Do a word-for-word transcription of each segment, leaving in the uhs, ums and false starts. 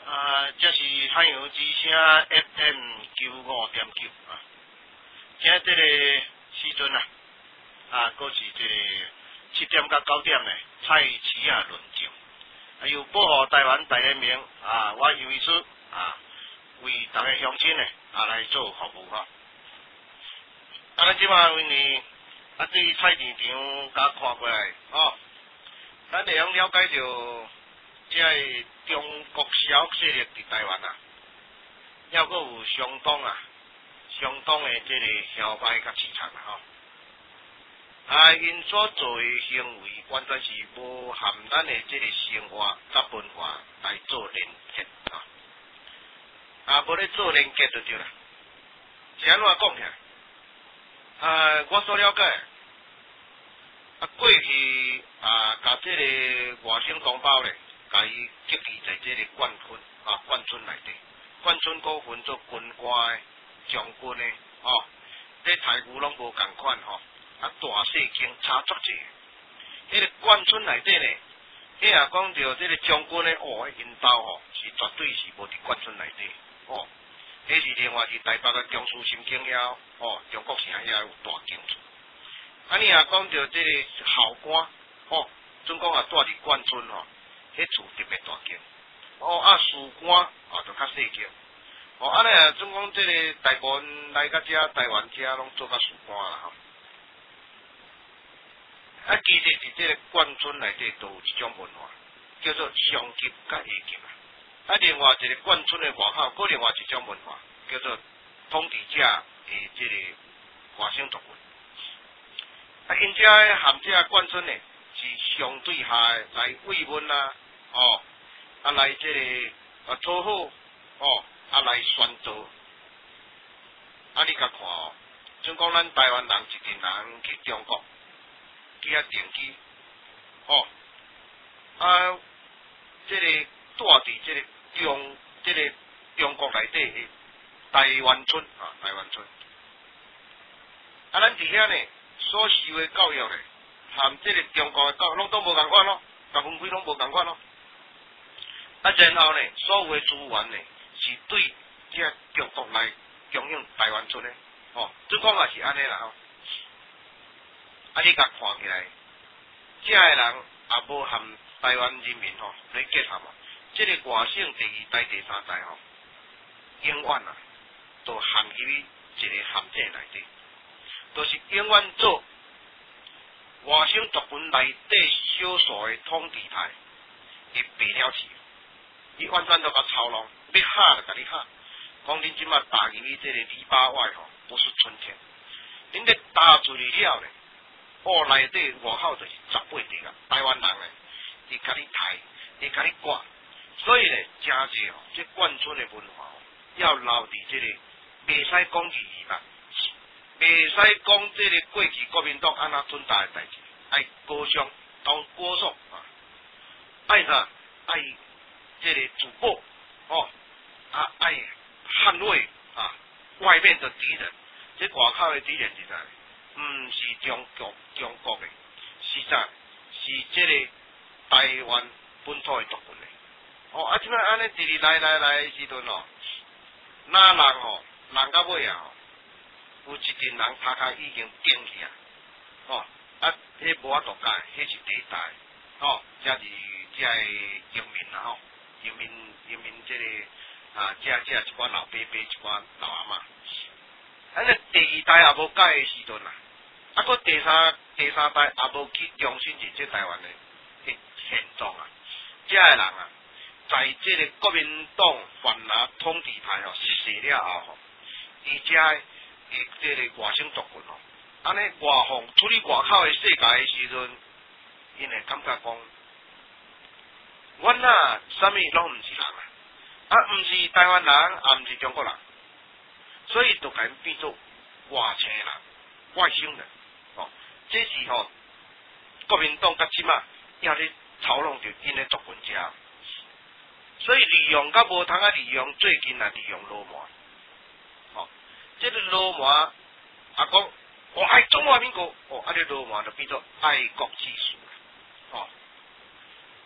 啊，这是太阳之声 F M 九五点九啊。今仔这个时阵啊，啊，搁是这个七点到九点的蔡奇亚论证，啊，由保护台湾大联盟啊，我杨医师啊，为大家乡亲呢啊来做服务哈。啊，咱即马因为啊，对菜市场甲看过来哦，咱会用了解到。即个中国小势力伫台湾啊，还阁有相当啊、相当的即个摇摆甲市场啊吼。啊，因所做的行为完全是无含咱的即个生活甲文化来做连结啊，啊，无咧做连结就对啦。是安怎讲起来？啊，我所了解，啊，过去啊，甲即个外省同胞咧。甲伊积聚在这个冠村啊，冠村内底，冠村股份做军官的、将军的，哦，这台股拢无共款吼，啊大细经差足济。迄、那个冠村内底呢，你若讲到这个将军的哦，因兜吼是绝对是无伫冠村内底，哦，迄是另外伫台北的中枢新京遐，哦，中国城遐有大建筑。啊，你若讲到这个校官，哦，总共也住伫冠村吼。迄厝特别大间，哦啊，士官啊就较细间，哦啊咧，总讲即个大部分来到遮台湾遮拢做甲士官啦吼。啊，其实伫即个冠村内底都有一种文化，叫做上级甲下级啊。啊，另外一个冠村的外口，搁另外一种文化，叫做统治者诶即个外省族群。啊，因遮含遮冠村呢，是相对下来慰问啊。哦，啊来这个啊讨好，哦啊来宣导，啊你甲看哦，像讲咱台湾人一群人去中国去遐定居，哦啊这个住伫这个中这个中国内底的台湾村啊台湾村，啊咱伫遐呢所受的教育呢，含这个中国的教育拢都无共款咯，大分开拢无共款咯。啊，然后呢，所有的资源呢，是对这中国来供应台湾村的，哦，总讲也是安尼啦吼。啊，你甲看起来，这个人也无含台湾人民吼来结合嘛，这个外省第二代、第三代吼，永远啊，都含于一个陷阱内底，都、就是永远做外省族群内底少数的统治派，伊白了去。伊完全都甲操弄，要吓就甲你吓。讲恁即马打入去这个篱笆外吼，不是春天。恁咧打出去了咧，哦内底外口就是十八地啊，台湾人咧，伊甲你抬，伊甲你挂，所以咧真济吼，这贯村的文化吼，要留伫这个，袂使讲义义嘛，袂使讲这个过去国民党安怎存在的代志，爱歌颂，当歌颂啊，爱啥爱。这个主播哦，啊爱捍卫啊外面的敌人，这外口的敌人是啥？毋是中国中国的，是啥？是这个台湾本土的族群的。哦，啊，即摆安尼直直来来来的时阵哦，那人吼，人到尾啊吼，有一群人头壳已经顶去啊，哦，啊，迄无法度改，迄是第一代，哦，才是即个人民啦吼。人民人民这个啊，这这一寡老伯伯，一寡老阿嬷，安尼第二代也无改的时阵啊，啊，搁第三第三代也无去重新认这台湾的现现状啊，这个人啊，在这个国民党泛拿统治派吼失势了后吼，伊遮的这个外省族群吼，安尼外放处理外口的世界的时阵，因会感觉讲。阮啊，啥物拢毋是人啊，啊，毋是台湾人，也毋是中国人，所以就甲因变做外星人、外星人，哦，这是吼、哦、国民党甲即马也咧操弄着因的族群遮，所以利用甲无通啊利用，最近啊利用罗马，哦，这个罗马啊讲我爱中华民国，哦，啊，这罗马就变做爱国之士，哦。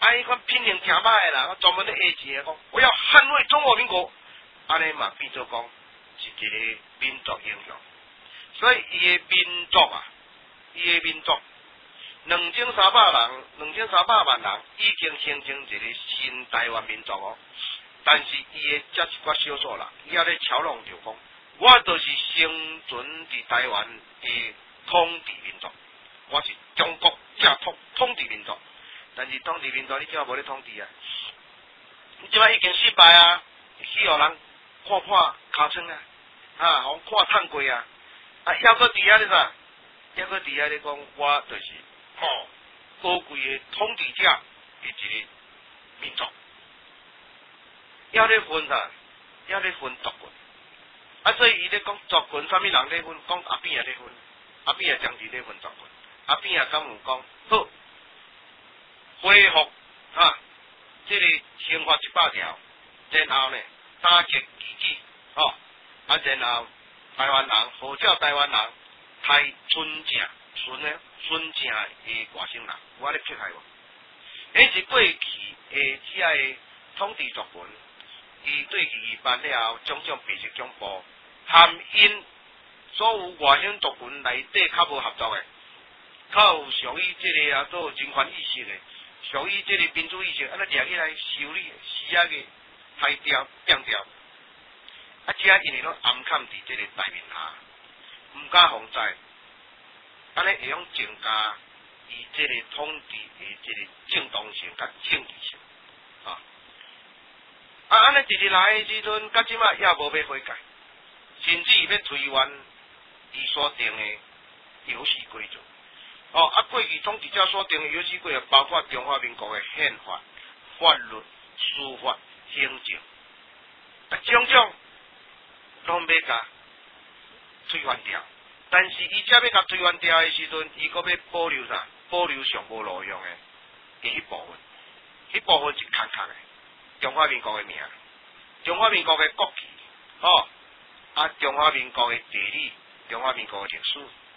啊，伊讲品行诚歹啦，我专门咧下钱讲，我要捍卫中华民国，安尼嘛变做讲是一个民族英雄。所以伊的民族啊，伊的民族，两千三百人，两千三百万人已经形成一个新台湾民族哦。但是伊的这一寡少数人，伊也咧嘲弄着讲，我就是生存伫台湾的统治民族，我是中国正统统治民族。但是统治民族你怎啊无咧统治啊？你即摆已经失败啊，死互人看破尻川啊，啊，互看趁过啊，啊，还搁伫遐咧啥？还搁伫遐咧讲，我就是吼、哦、高贵的统治者的一个民族，还咧分啥？还咧分族群，啊，所以伊咧讲族群，啥物人咧分？讲阿扁也咧分，阿扁也将伫咧分族群，阿扁也敢有讲好。恢复啊，这个刑法一百条，然后呢打击异己，哦，啊，然后台湾人号召台湾人杀纯正纯的纯正的外省人，我咧迫害无？迄是过去诶，遮个统治族群，伊对伊办了后，种种白色恐怖，含因所有外省族群内底较无合作诶，较有属于这个啊，做人权意识诶。属于这个民主意识，啊，咱掠起来修理，死啊个害掉、变掉，啊，只因为拢暗藏伫这个台面下，毋敢防灾，安尼会用增加伊这个统治的这个正当性甲正义性，啊，啊，安尼一直来的时阵，到即马也无要悔改，甚至要推翻伊所定的游戏规则。哦，啊，过去统治者所定的游戏规则，包括中华民国的宪法、法律、司法、行政，啊，种种拢要甲推翻掉。但是伊只要甲推翻掉的时阵，伊阁要保留啥？保留上无路用的嘅迄部分，迄部分是空空的中华民国的名，中华民国的国旗，哦，啊，中华民国的地理，中华民国的历史。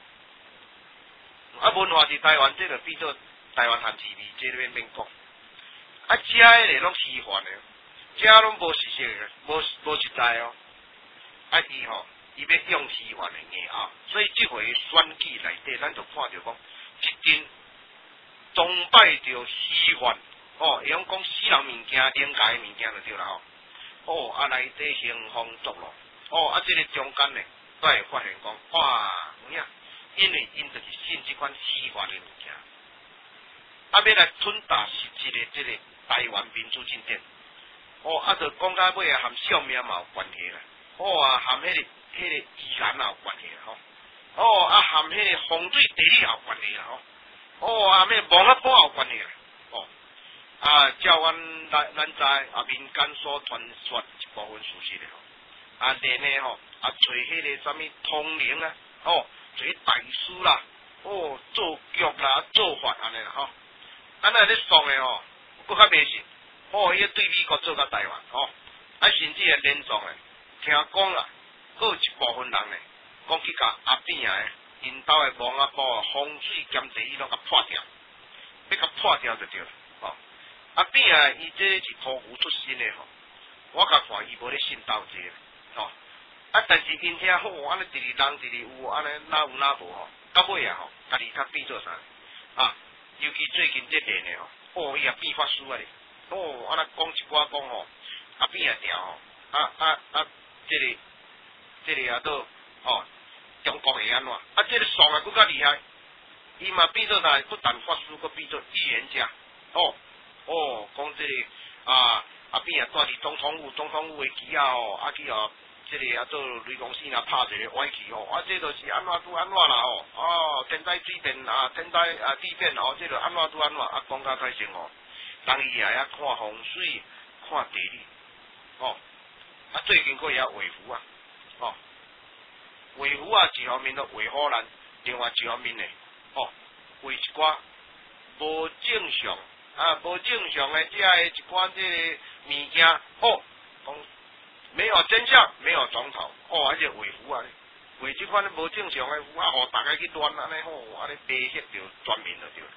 啊，文化是台湾，这就变做台湾汉字味，这边免讲。啊，遮个咧拢虚幻的，遮拢无实实的，无无实在哦。啊，伊吼，伊要用虚幻的硬拗，所以这回选举内底，咱就看到讲，一定崇拜着虚幻，哦，会用讲死人物件、灵界的物件就对啦吼。哦，啊，内底兴风作浪，哦，啊，这个中间呢，都会发现讲，哇，有影。因为因就是信这款虚幻的物件，啊，要来吞踏实质的这个台湾民主进展，哦，啊，就讲到尾啊，含小命嘛有关系啦，哦啊，含迄、那个迄、那个遗产也有关系啦，吼，哦啊，含迄个风水地理也有关系啦，吼，哦啊，咩网络坡也有关系啦，哦，啊，照阮咱咱知啊，民间所传说一部分事实的吼，啊，然呢吼，啊，找迄个啥物通灵啊，哦。做大师啦，哦，做局啦，做法安尼啦，吼，安尼咧爽诶吼，佫较迷信，哦，伊对美国做甲台湾，吼，啊，甚至会连状诶，听讲啦，佫有一部分人咧，讲去甲阿扁诶，因兜诶网啊埔风水兼地伊拢甲破掉，要甲破掉就对啦，吼，阿扁啊，伊这是土湖出身诶吼，我甲看伊无咧信道这个，吼。啊！但是因遐好，安尼一日人一日有，安尼哪有哪无吼？到尾啊吼，家己较变做啥？啊！尤其最近这年呢吼，哦，伊也变法师啊咧，哦，安尼讲一寡讲吼，啊变啊调吼，啊啊啊，这个这个啊都哦，中国会安怎？啊，这个爽啊，佫较厉害，伊嘛变做啥？不但法师，佫变做预言家，哦哦，讲这个啊啊变啊，带伫总统府，总统府的旗啊吼，啊去哦。这个啊做雷公司啊拍一个歪去吼，啊这就是安怎拄安怎啦吼，哦天灾水变啊天灾啊地变哦，这就安怎拄安怎啊讲较开心吼，人伊也遐看风水看地理，哦啊最近佫也画符啊，哦画符啊一方面都画好咱，另外一方面呢，哦画一寡无正常啊无正常的遮个一寡这个物件，哦讲。没有真相，没有总统，哦，而且画符啊，画这款无正常的符啊，互大家去乱安尼吼，安尼威胁着全面就对。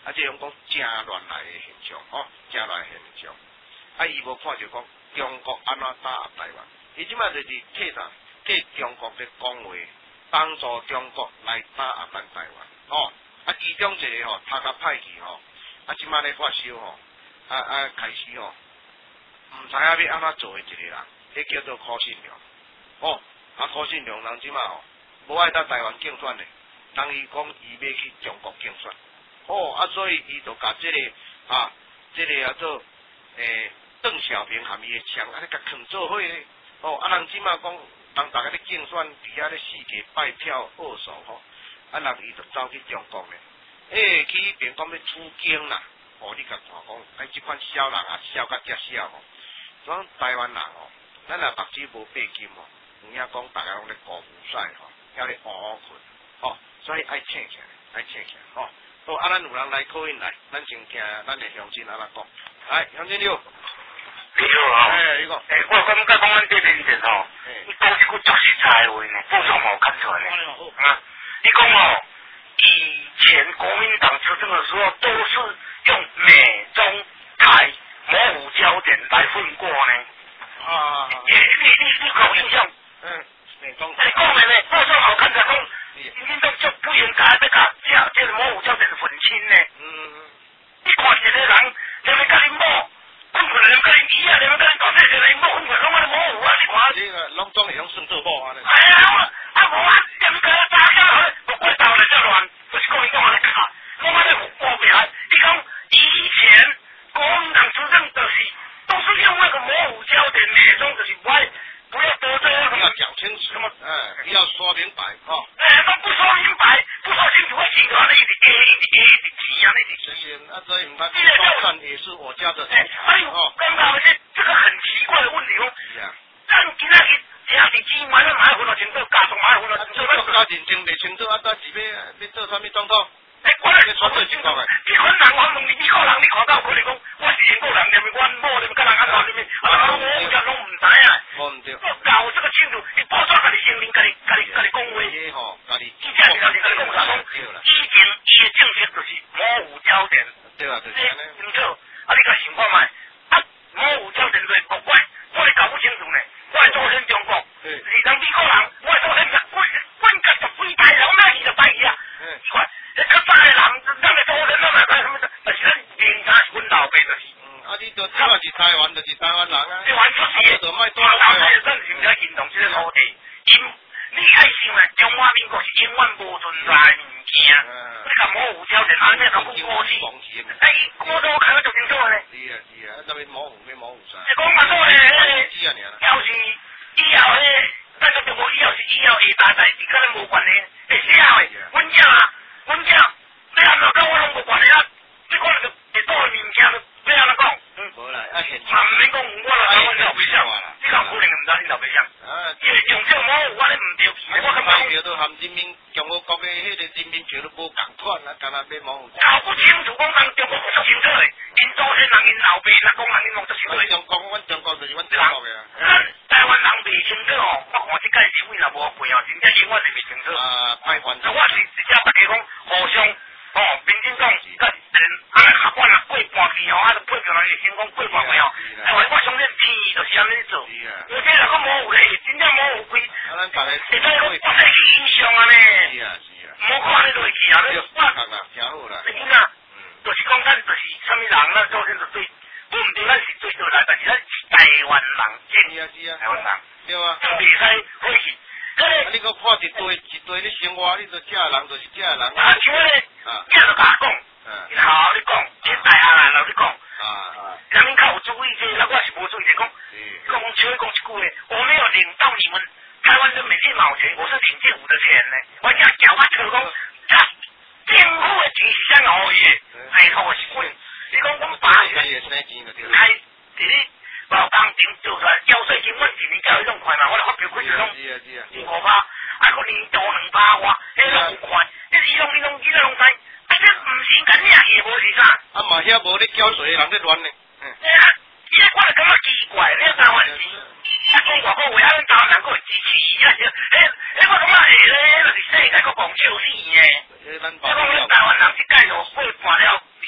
啊，即种讲正乱来的现象，吼、哦，正乱的现象。啊，伊无看着讲中国安怎打压台湾，伊即摆就是替啥？替中国咧讲话，帮助中国来打压咱台湾，吼、哦。啊，其中一个吼，头壳歹去吼，啊，即摆咧发烧吼，啊啊，开始吼，毋知影要安怎做的一个人，迄叫做柯信良，哦，啊，柯信良人即摆吼，无爱到台湾竞选的，人伊讲伊要去中国竞选，哦，啊，所以伊就甲即、这个啊，即、这个叫做诶邓小平含伊的枪，啊，咧甲藏做伙咧，哦，啊，人即摆讲，人逐个咧竞选，伫遐咧四界拜票握手吼。啊，人伊就走去中国咧，诶、欸，去迄边讲要出京啦，哦，你甲看讲，哎，即款小人啊，小甲遮小吼，讲台湾人吼，咱若目睭无八金吼，有影讲逐个拢咧高富帅吼，还咧乌乌困，吼，所以爱醒起来，爱醒起来，吼。好，啊，咱有人来call in来，咱先听咱的乡亲安怎讲，来，乡亲你好， 你好啊， 哎，你讲， 哎，我感觉讲咱这边人吼，你讲一句足实在的话呢，不错冇看出来呢，啊。你讲哦，以前国民党执政的时候都是用美中台模糊焦点来混过呢。 啊， 你你你你有印象？ 嗯，美中。 你讲的呢，不错好看的讲，你都就不应该要甲这这个模糊焦点分清呢。嗯。你看一个人，连要甲你某，混混连甲你姨啊，连要甲你搞这些人某混混，拢安尼模糊啊，你看。 这个拢总会用算做某安尼。 哎呀，我啊无啊，连个打架。我到了这乱，就是国民党来卡，我妈的我未来。你讲以前国民党执政的是都是用那个模糊焦点，美中就是不要不要得罪什么。 要讲清楚什么？哎，要说明白哦。 哎，都不说明白，不说清楚，会集团的一直 A 一直 A 一直急啊，那直。 谢谢，那所以唔看高看也是我家的。 哎，哎呦，刚刚这这个很奇怪的问题哦。 是啊。 但今仔日。今日只买了买分了，清楚，加重买分了，清楚。 国家认真袂清楚，啊，到时要要做啥物总统？ 哎，我来传做中国诶。 你款人，我问你，美国人，你看到可能讲，我是英国人，你们阮某，你们甲人安怎，你们啊，我我家拢唔知啊。 我唔对。 我搞这个清楚，你报纸甲你声明，甲你甲你甲你讲话。 耶吼，甲你。 记者是甲你甲你讲啥讲？以前伊的政策就是模糊焦点。 对啊，就是安尼。 唔错，啊，你甲想看卖，啊，模糊焦点就是国外，我你搞不清楚呢。我係做先中國，是人美國人，我係做先日本，本格就幾大人，咩嘢就大嘢啊！你看，你佢大人，咱咪做人，咱咪睇什麼？但是咱人家是阮老爸就是。 嗯，啊，你就只係是台灣，就是台灣人啊。 台灣出事嘅，我老係真係唔使認同這個土地，因你愛想啊，中華民國是永遠無存在嘅物件，你咁模糊焦點，安尼咁過去，哎，我都看得就清楚咧。 是啊是啊，特別模糊咩模糊晒。 你講乜都係，要是。以後咧，咱個中國以後是以後下大代志，可能無關係。會寫嘅，阮囝啊，阮囝，你安怎講我攏無關係啊？你可能就會多嘅物件，你安怎講？嗯，無啦，啊現。嘛唔免講，我來講阮老爸想，你講可能唔知恁老爸想。啊，因為從小模糊，我咧唔對，我感覺。條都含人民中國國嘅迄個人民票都無共款啊，干那要模糊。搞不清楚，講人中國足清楚嘅，因祖先人因老爸，那講人因攏足清楚。中國，阮中國就是阮中國嘅。台灣人未清楚哦，我看即屆社會若無配哦，真正永遠是未清楚。啊，歹關係。我是直接大家講互相哦，民進黨甲人啊合管啊過半期哦，啊就配票人會成功過半期哦。台灣我相信天意就是安尼做。有啲人講模糊咧，真正模糊開。啊，咱大家。會使講不使去影響啊呢。是啊是啊。唔好看你落去啊，你我。聽好啦。你見啊？就是講咱就是啥物人，咱首先就對。我唔對，咱是最對來，但是咱是台灣人， 是啊是啊， 台灣人， 對啊， 就袂使回去。 啊，你個看一堆一堆你生活，你就這人就是這人。 啊，像咧，這就甲講，你好好你講，你大下來了你講。啊啊。人較有注意這，那我是無注意講。講像講一句話，我沒有領到你們台灣人每一毛錢，我是領政府的錢呢。我講叫我聽講，政府的錢是啥好嘢？哎，我是問。你講我爸開第啲包工店做出來交稅金，阮一年交迄種款嘛，我發票開就攏二五百，啊個年度兩百外，迄種有款，你是用你攏幾多攏知？啊這唔是干咩嘢，無是啥？啊嘛遐無咧繳稅的人咧亂咧。哎呀，即個我就感覺奇怪，你台灣錢，啊講外國話，啊咱台灣人佫會支持伊啊，迄迄我感覺會咧，就是世界佫講笑死嘅。即講咱台灣人即屆就過半了。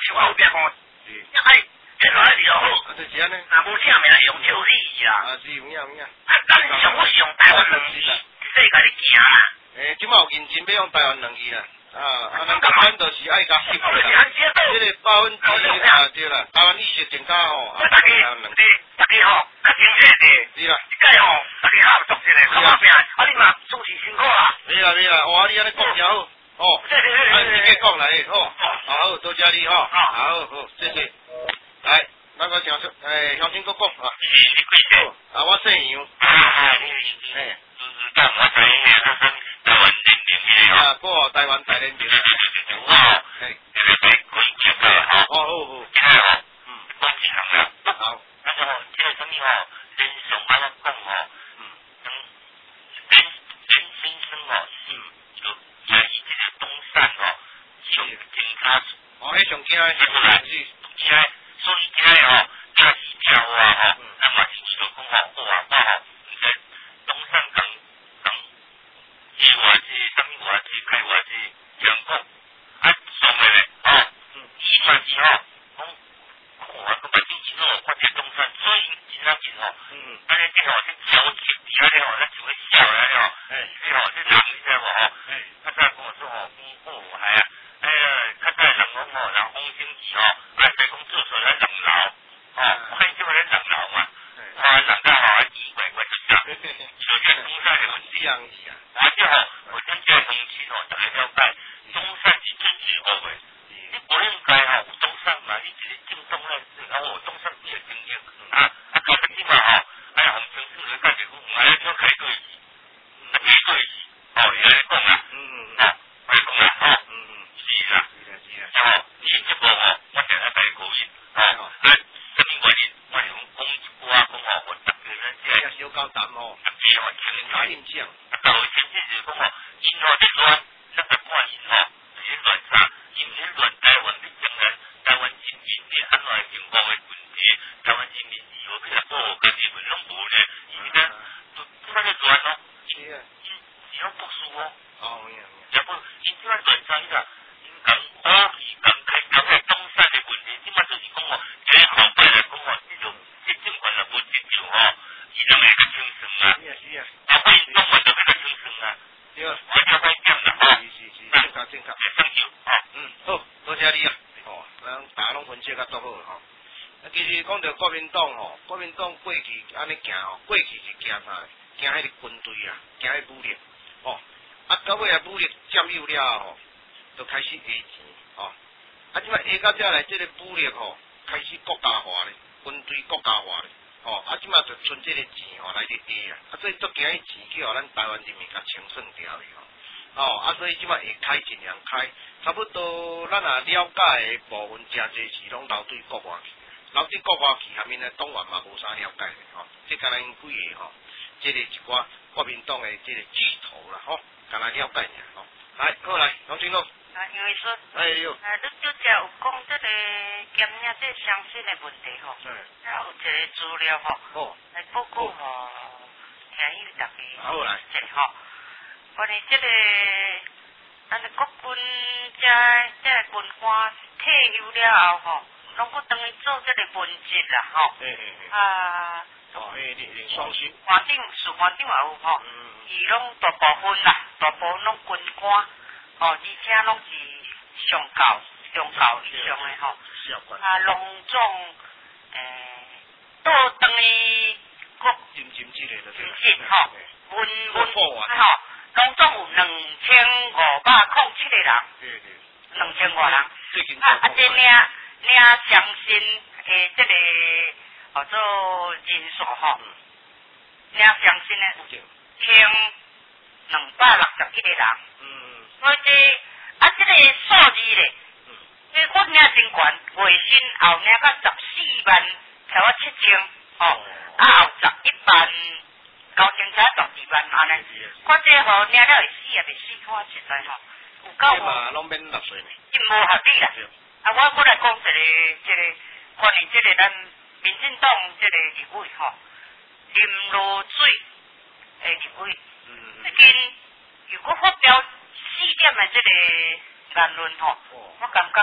像我后壁讲， 是， 哎，这落来就好。 啊，就是安尼。 若无正面用手语啦。 啊，是有影有影。 啊，咱上我是用台湾两字，这甲你行啦。 诶，即马有认真要用台湾两字啦。啊，啊，咱咱就是爱甲翕啦。即个百分之啊对啦，台湾意识增加吼。啊， 大家，大家吼，较精彩的。是啦。即个吼，大家合作一下，看后壁，啊你嘛主持辛苦啦。 没啦没啦，哇，你安尼讲真好。哦。 对对对对。 啊，你继续讲来吼。好，多谢你吼。好好，谢谢。来，那个乡诶，乡亲哥讲啊。好，啊，我姓杨。 啊啊，你诶。 但我知影那个台湾人民啊，个台湾大人民。 哦。诶。这个在关键的哈。 哦好好。 这个哦，嗯，关键啦。 好。 那个吼，这个什么吼，人上安怎讲吼，嗯，等人人先生吼，嗯，就也以这个东山吼，上真卡。 哦，迄上惊诶。 是不是？是。惊，所以惊吼，他是跳啊吼，那么是就讲吼，我啊我吼，在东山讲讲，伊话是什么话是开话是讲讲，啊，上面咧，吼，伊嘛是吼，讲，看个把天气吼，看这东山水真啊真吼，嗯，安尼这吼这潮湿底下咧吼，咱就会笑咧吼，哎，这吼这人你知无吼，哎，较早跟我说吼，讲哦，系啊。哎呀，较早人讲吼，人风星期吼，咱别讲做出来人老，吼，看叫人人老嘛，哇，人家吼奇怪怪就啥，所以东山的问题样子啊， 而且吼，我真正风气吼，大家了解，东山是真是恶的，你不应该吼，东山嘛，你一个正宗嘞，哦，东山比较经验，啊，啊，搞得起嘛吼，哎呀，红城市的感觉讲，哎呀，就开过去，啊，开过去，哦，原来讲啊，嗯嗯，啊，我讲啊，哦。是啦，是啦，是啦。吼，你一个吼，我定下带高兴。吼，啊，什么原因？我是讲讲一句话讲吼，我特别咱这也小高谈吼， 特别吼清楚印象。啊，各位亲戚就是讲吼，因吼在乱，咱个看因吼，是乱啥？因是乱台湾的将来，台湾人民的安怎情况的问题，台湾人民以后去来保护家己们拢无呢？因为咱都不那个乱咯，因因是拢读书哦。哦，呀。也不，因即摆乱啥伊啦？讲我是讲开讲个东山的问题，即摆就是讲吼，这后摆来讲吼，这种这政权的不接受吼，伊人会较轻松啊。是啊是啊。啊，所以中国就会较轻松啊。对。我较快点啦吼。是是是。正确正确。会上手吼。嗯，好，多谢你啊。吼，咱大家拢分析较足好吼。啊，其实讲到国民党吼，国民党过去安尼行吼，过去是行啥？行迄个军队啊，行迄武力，吼。啊，到尾啊武力占有了吼。就开始下钱吼，啊！即摆下到遮来，即个武力吼开始国家化咧，军队国家化咧，吼！啊！即摆就存即个钱吼来咧下啊，啊！所以足惊迄钱去互咱台湾人民甲清算掉咧吼，哦！啊！所以即摆会开尽量开，差不多咱也了解的部分真侪是拢留对国外去，留对国外去下面的党员嘛无啥了解咧吼，即敢若因几个吼，即个一寡国民党的即个巨头啦吼，敢若了解尔吼，来，好来，龙金龙。 啊，因为说， 哎呦， 啊，你拄则有讲这个检验这相信的问题吼，嗯，啊有一个资料吼， 哦， 来报告吼，听友大家， 好来， 这吼，关于这个，咱的国军这这个军官退休了后吼，拢不等于做这个文职啦吼， 嘿嘿嘿， 啊， 哦，嘿，你你双薪， 官长、士官长也有吼，嗯，伊拢大部分啦，大部分拢军官。哦，而且拢是上高、中高以上的吼，啊，隆重诶，倒等于国金金之类的， 金金吼，文文吼，拢总有两千五百零七个人， 对对， 两千外人， 啊啊，这领领相信诶，这个叫做人数吼，领相信的千两百六十一个人。所以这啊，这个数字咧，这我领真悬，月薪后领到十四万，超过七千，哦，啊后十一万，九千才十二万安尼。我这吼领了会死也袂死，我实在吼有够无。 嘛，拢免纳税呢。 真无合理啦。啊，我我来讲一个，这个关于这个咱民进党这个立委吼，林罗水诶立委，最近如果发表。四点的这个言论吼，我感觉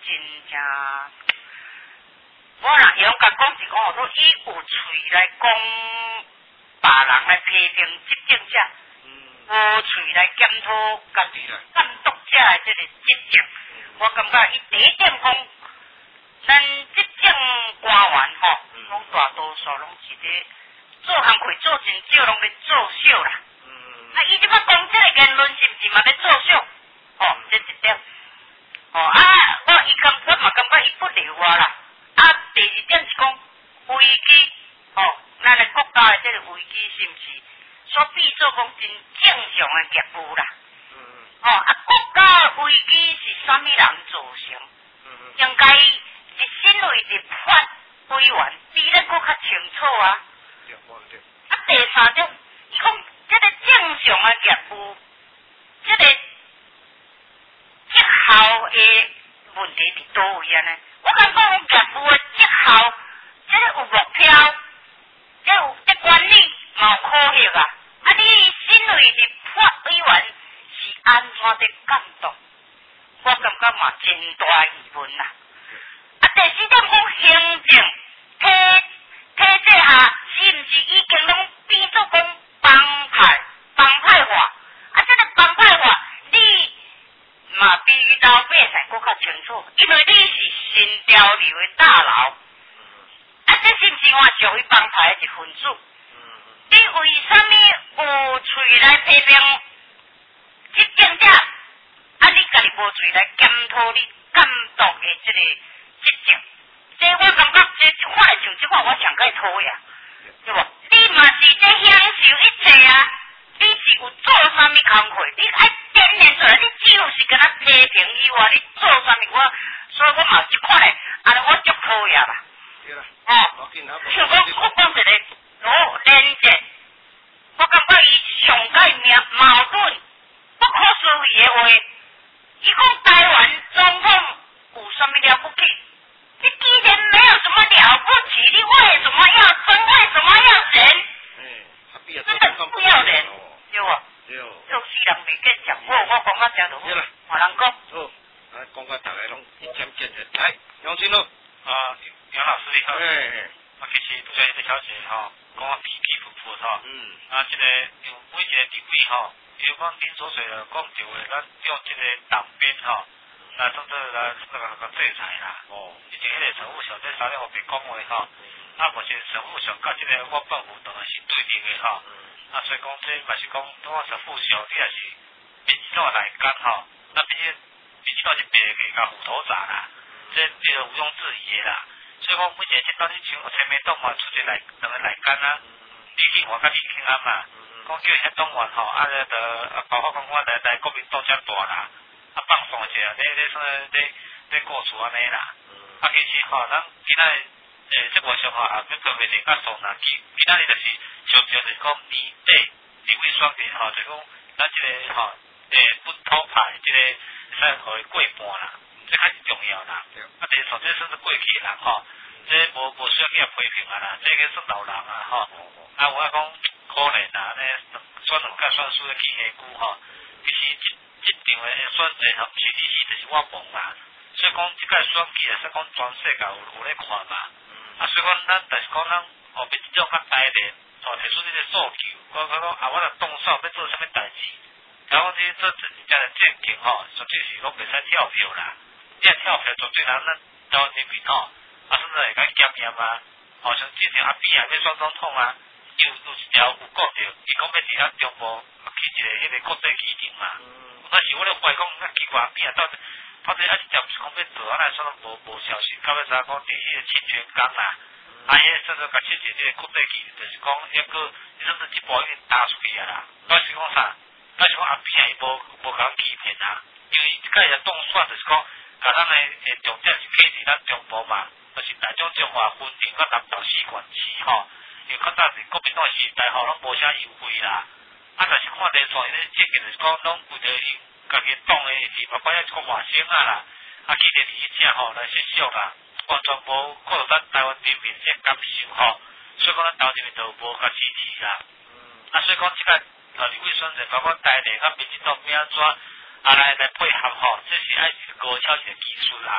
真正，我若用甲讲是讲，我以有喙来讲别人来批评执政者，无喙来检讨家己监督者的这个执政，我感觉伊第一点讲，咱执政官员吼，拢大多数拢是咧做工课做真少，拢咧作秀啦。啊，伊即摆讲这个言论是毋是嘛咧作秀？哦，这一点。哦啊，我伊感我嘛感觉伊不留我啦。啊，第二点是讲危机，哦，咱的国家的这个危机是毋是所必做讲真正常的业务啦？哦啊，国家的危机是啥物人造成？应该是身为立法委员比咱搁较清楚啊。啊，第三种，伊讲这个正常的业务，这个绩效的问题伫倒位安尼？我感觉讲业务的绩效，这个有目标，这有这管理嘛有科学啊。啊，你身为立法委员是安怎在监督？我感觉嘛真大疑问啦。啊，第四点讲行政体体制下，是毋是已经拢变做讲帮派帮派化？啊，这个帮派化，你嘛比老百姓搁较清楚，因为你是新潮流的大佬。啊，这是毋是我属于帮派的一份子？你为什么有喙来批评执政者？啊，你家己无喙来检讨你监督的这个执政？这我感觉这一款像这款我上该讨厌，对无？你嘛是在享受一切啊！你是有做啥物工课？你爱展现出来，你只有是跟他批评以外，你做啥物？我所以我嘛这款嘞，安尼我足讨厌啦。哦，像我我讲一个哦连结，我感觉伊上界命矛盾、不可思议的话，伊讲台湾总统有啥物了不起？你既然没有什么了不起，你为什么要争？为什么要人？真的不要人，对不？对。有世人未见讲，我我讲到这就好。我人讲。 好，来讲到大家拢一针见血。来，杨先生。 啊，杨老师你好。 哎哎。 啊，其实最近小姐吼，讲啊起起伏伏吼。嗯。啊，这个有每一个地位吼，比如讲恁所说的讲对话，咱用这个党鞭吼。来甚至来那个个制裁啦，哦，以前迄个陈富祥在三年后面讲话吼，啊，目前陈富祥甲即个我本府当然是对立的吼，啊，所以讲这嘛是讲，我陈富祥你也是民进党来干吼，那毕竟民进党是别个甲虎头铡啦，这这个毋庸置疑的啦，所以讲目前这当时像前面党嘛出现来两个来干啊，李庆华甲李庆安嘛，讲叫遐党员吼，啊，个啊包括讲我来来国民党遮大啦。啊，放松一下，你你说你你过厝安尼啦。啊，其实吼，咱今仔诶，即个上吼也要特别定较松啦。其今仔日就是强调就是讲年底立委选举吼，就是讲咱即个吼诶本土派即个会使互伊过半啦，这较是重要啦。啊，第二，这算是过去人吼，这无无需要去批评啊啦，这个算老人啊吼。啊，我讲可怜啦，咧选两届选输咧去下久吼，其实即。一场的选择吼，毋是你是就是我梦啦。所以讲，即个选举也是讲全世界有有咧看嘛。啊，所以讲咱但是讲咱后面即种较大咧，吼提出这个诉求，我我讲啊，我若动手要做啥物代志，然后这这真正的政见吼，实际是讲袂使跳票啦。你若跳票，绝对人咱台湾人民吼，啊甚至会甲检验啊，吼像之前阿扁啊要选总统啊，有有一条有讲着，伊讲要伫咱中部起一个迄个国际机场嘛。那是我咧怀讲，那奇怪变啊，到底到底啊是讲讲要做啊，来说无无消息，到尾知影讲伫迄个清泉岗啦，啊，迄个甚至甲设置这个国际机，就是讲一个，甚至一步已经打出去啊啦。但是讲啥？但是讲阿扁伊无无甲欺骗啊，因为伊个也动算就是讲，甲咱诶诶重点是起伫咱中部嘛，就是大种中华分庭甲南投四县市吼，因为较早是国民党时代吼，拢无啥优惠啦。啊，但是看连续因咧政见就是讲，拢为着因家己党诶是包括一个外省啊啦，啊，其实伫迄只吼来实施啦，完全无看到咱台湾人民这感受吼，所以讲咱台湾人民就无甲支持啦。啊，所以讲即个呃立委选择，包括台内甲民进党要安怎啊来来配合吼，这是爱是高超级技术啦。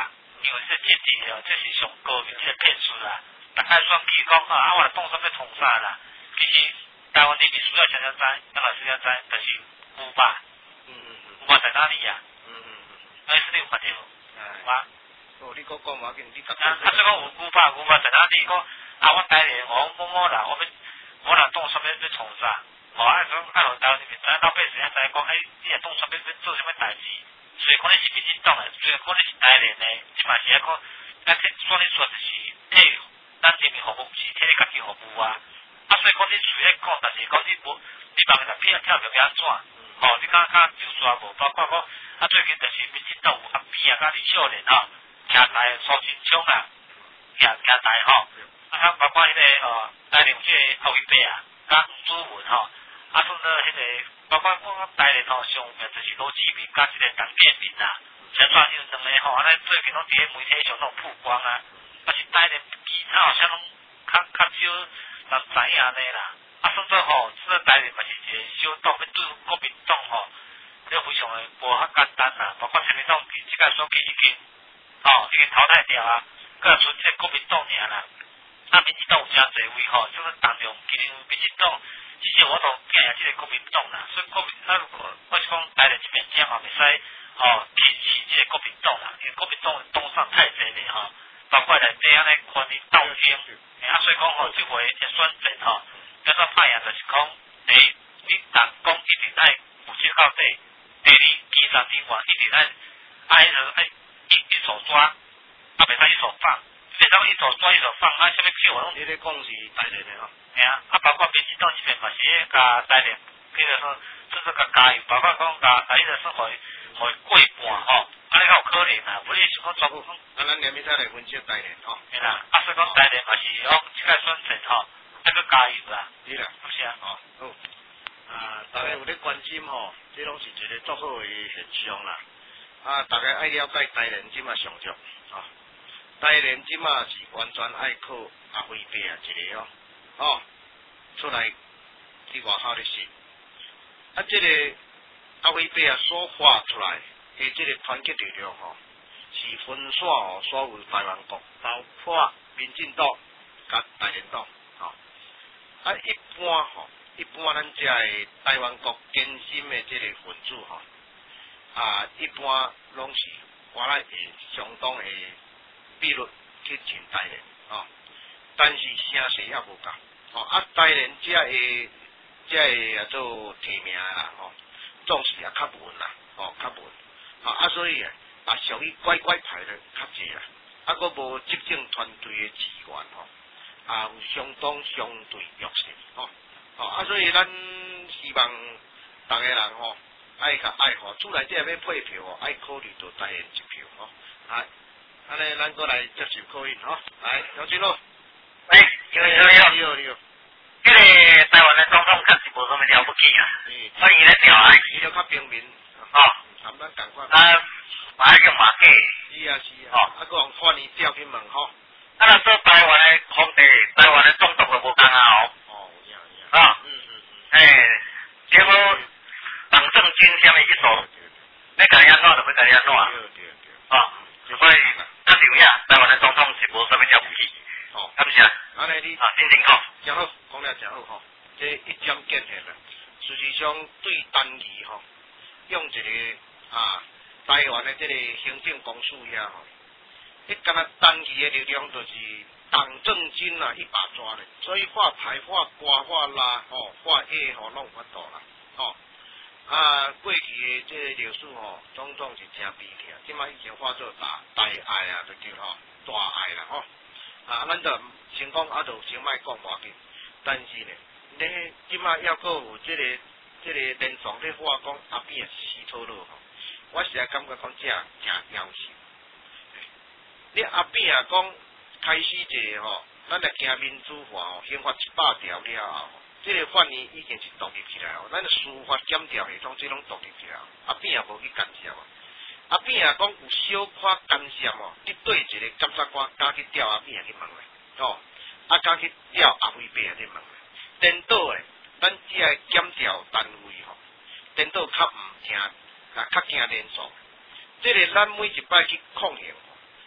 因为这政治哦，这是上高明这个骗术啦。大概选举讲啊，啊我来动什么创啥啦？其实台湾人民需要常常知，咱也需要知，就是牛吧。嗯嗯嗯。牛吧在哪里啊？嗯嗯嗯。哎，是你有发现无？有啊。 哦，你讲讲嘛，跟你讲。 啊，啊，所以讲有牛吧，牛吧在哪里？讲啊，我台联我某某啦，我要我来动什么要创啥？哦，啊，种啊，互台湾人民知，老百姓知讲，哎，你若动什么要做什么代志？所以讲你是民进党诶，所以讲你是台联诶，即嘛是啊讲，啊，替说你说就是替咱人民服务，是替你家己服务啊。啊，所以讲你随咧讲，但是讲你无，你望着片跳着要安怎？吼，你敢敢就煞无？包括讲啊，最近就是民进党有阿扁啊，甲李秀莲吼，徛台苏贞昌啊，徛徛台吼，啊，包括迄个呃，台联即个后一辈啊，甲吴祖文吼。啊，甚至迄个，包括我台联吼，上面就是罗志明甲即个陈建民啦，像抓因两个吼，安尼最近拢伫咧媒体上拢曝光啊，啊是台联其他好像拢较较少人知影安尼啦。啊，甚至吼，即个台联嘛是一个小党，要对国民党吼，这非常诶无较简单啦。包括国民党伫即个选举已经，吼已经淘汰掉啊，佮剩一个国民党尔啦。啊，民进党有真侪位吼，就是当中其实民进党。其实我都惊呀，即个国民党啦，所以国民啊，如果我是讲台联这边这嘛袂使吼轻视即个国民党啦，因为国民党党上太侪咧吼，包括内底安尼权力斗争，啊，所以讲吼，即回一选战吼，叫做拍赢，就是讲第一，你人讲一定爱负责到底；第二，基层人员一定爱爱迄爱一一手抓，啊，袂使一手放，袂使一手抓一手放，啊，啥物票拢。 你咧讲是台联诶吼。 吓啊！啊，包括民进党这边嘛是咧甲台联，迄个说就是甲加油，包括讲甲啊，迄个说互互过半吼，啊，你较有可能啊，不是想讲全部讲。 啊，咱连面再来分析台联吼。 吓啦，啊，所以讲台联嘛是讲即个选战吼，还佫加油啦。 对啦， 是啊， 哦，好。啊，大家有咧关心吼，这拢是一个足好诶现象啦。啊，大家爱了解台联即马上足，吼。台联即马是完全爱靠阿辉伯啊一个哦。哦，出来伫外口咧说，啊，这个阿伟伯啊所发出来诶，这个团结力量吼，是分散哦所有台湾国，包括民进党甲台联党，吼、哦。啊，一般吼，一般咱遮诶台湾国坚心诶这个分子吼，啊，一般拢是我来会相当诶比率去进台联，吼。但是声势也无够，哦啊，台联遮个遮个啊做提名啦，吼、哦，总是也较稳啦，哦，较稳，啊啊，所以啊，啊属于乖乖牌的较济啦，啊，佫无执政团队的资源，吼、哦，啊有相当相对弱势，吼、哦，哦啊，所以咱希望逐个人吼、哦，爱甲爱吼，厝内底要配票哦，爱考虑到台联一票，吼、哦，啊，安尼咱过来接受考验，吼、哦，来，杨军咯。 喂，你好，你好， 你好，你好。 这个台湾的总统确实无什么了不起啊，所以咧调啊， 伊就较平民， 哦， 差不多赶快。 啊，马叫马计。 是啊是啊。 哦， 啊，佮用换伊调去问吼。 啊，那做台湾的皇帝，台湾的总统就无同啊哦。 哦，有影有影。啊，嗯嗯嗯。 哎，结果党政军下面一手，要甲伊安怎就要甲伊安怎。对对对。哦，所以确实有影，台湾的总统是无什么了不起。哦，感谢。 安尼你啊，真真好， 真好，讲了真好吼。这一针见血啦。事实上，对单义吼，用一个啊台湾的这个行政公署遐吼，迄敢若单义的力量就是党政军啊一把抓咧，所以画牌、画瓜、画拉吼、画 A 吼拢有法度啦，吼。啊，过去的这个历史吼，种种是真悲痛，即摆已经化作大大爱啊，就叫吼大爱啦吼。啊，咱就先讲啊，就先莫讲无要紧，但是呢，你即摆要搁有即、这个即、这个连状咧话讲阿扁死透了吼，我实在感觉讲这真夭寿。你阿扁啊讲开始一个吼，咱来行民主化吼，宪法一百条了后，即、这个法院已经是独立起来哦，咱的司法检调系统即拢独立起来，阿扁也无去干涉啊。阿扁啊，讲有小可干涉哦，你对一个检察官敢去调阿扁去问咧，哦，啊敢去调阿辉伯去问咧，颠倒诶，咱只个检调单位吼，颠倒较毋听，啊较惊连锁，即、这个咱每一摆去抗衡，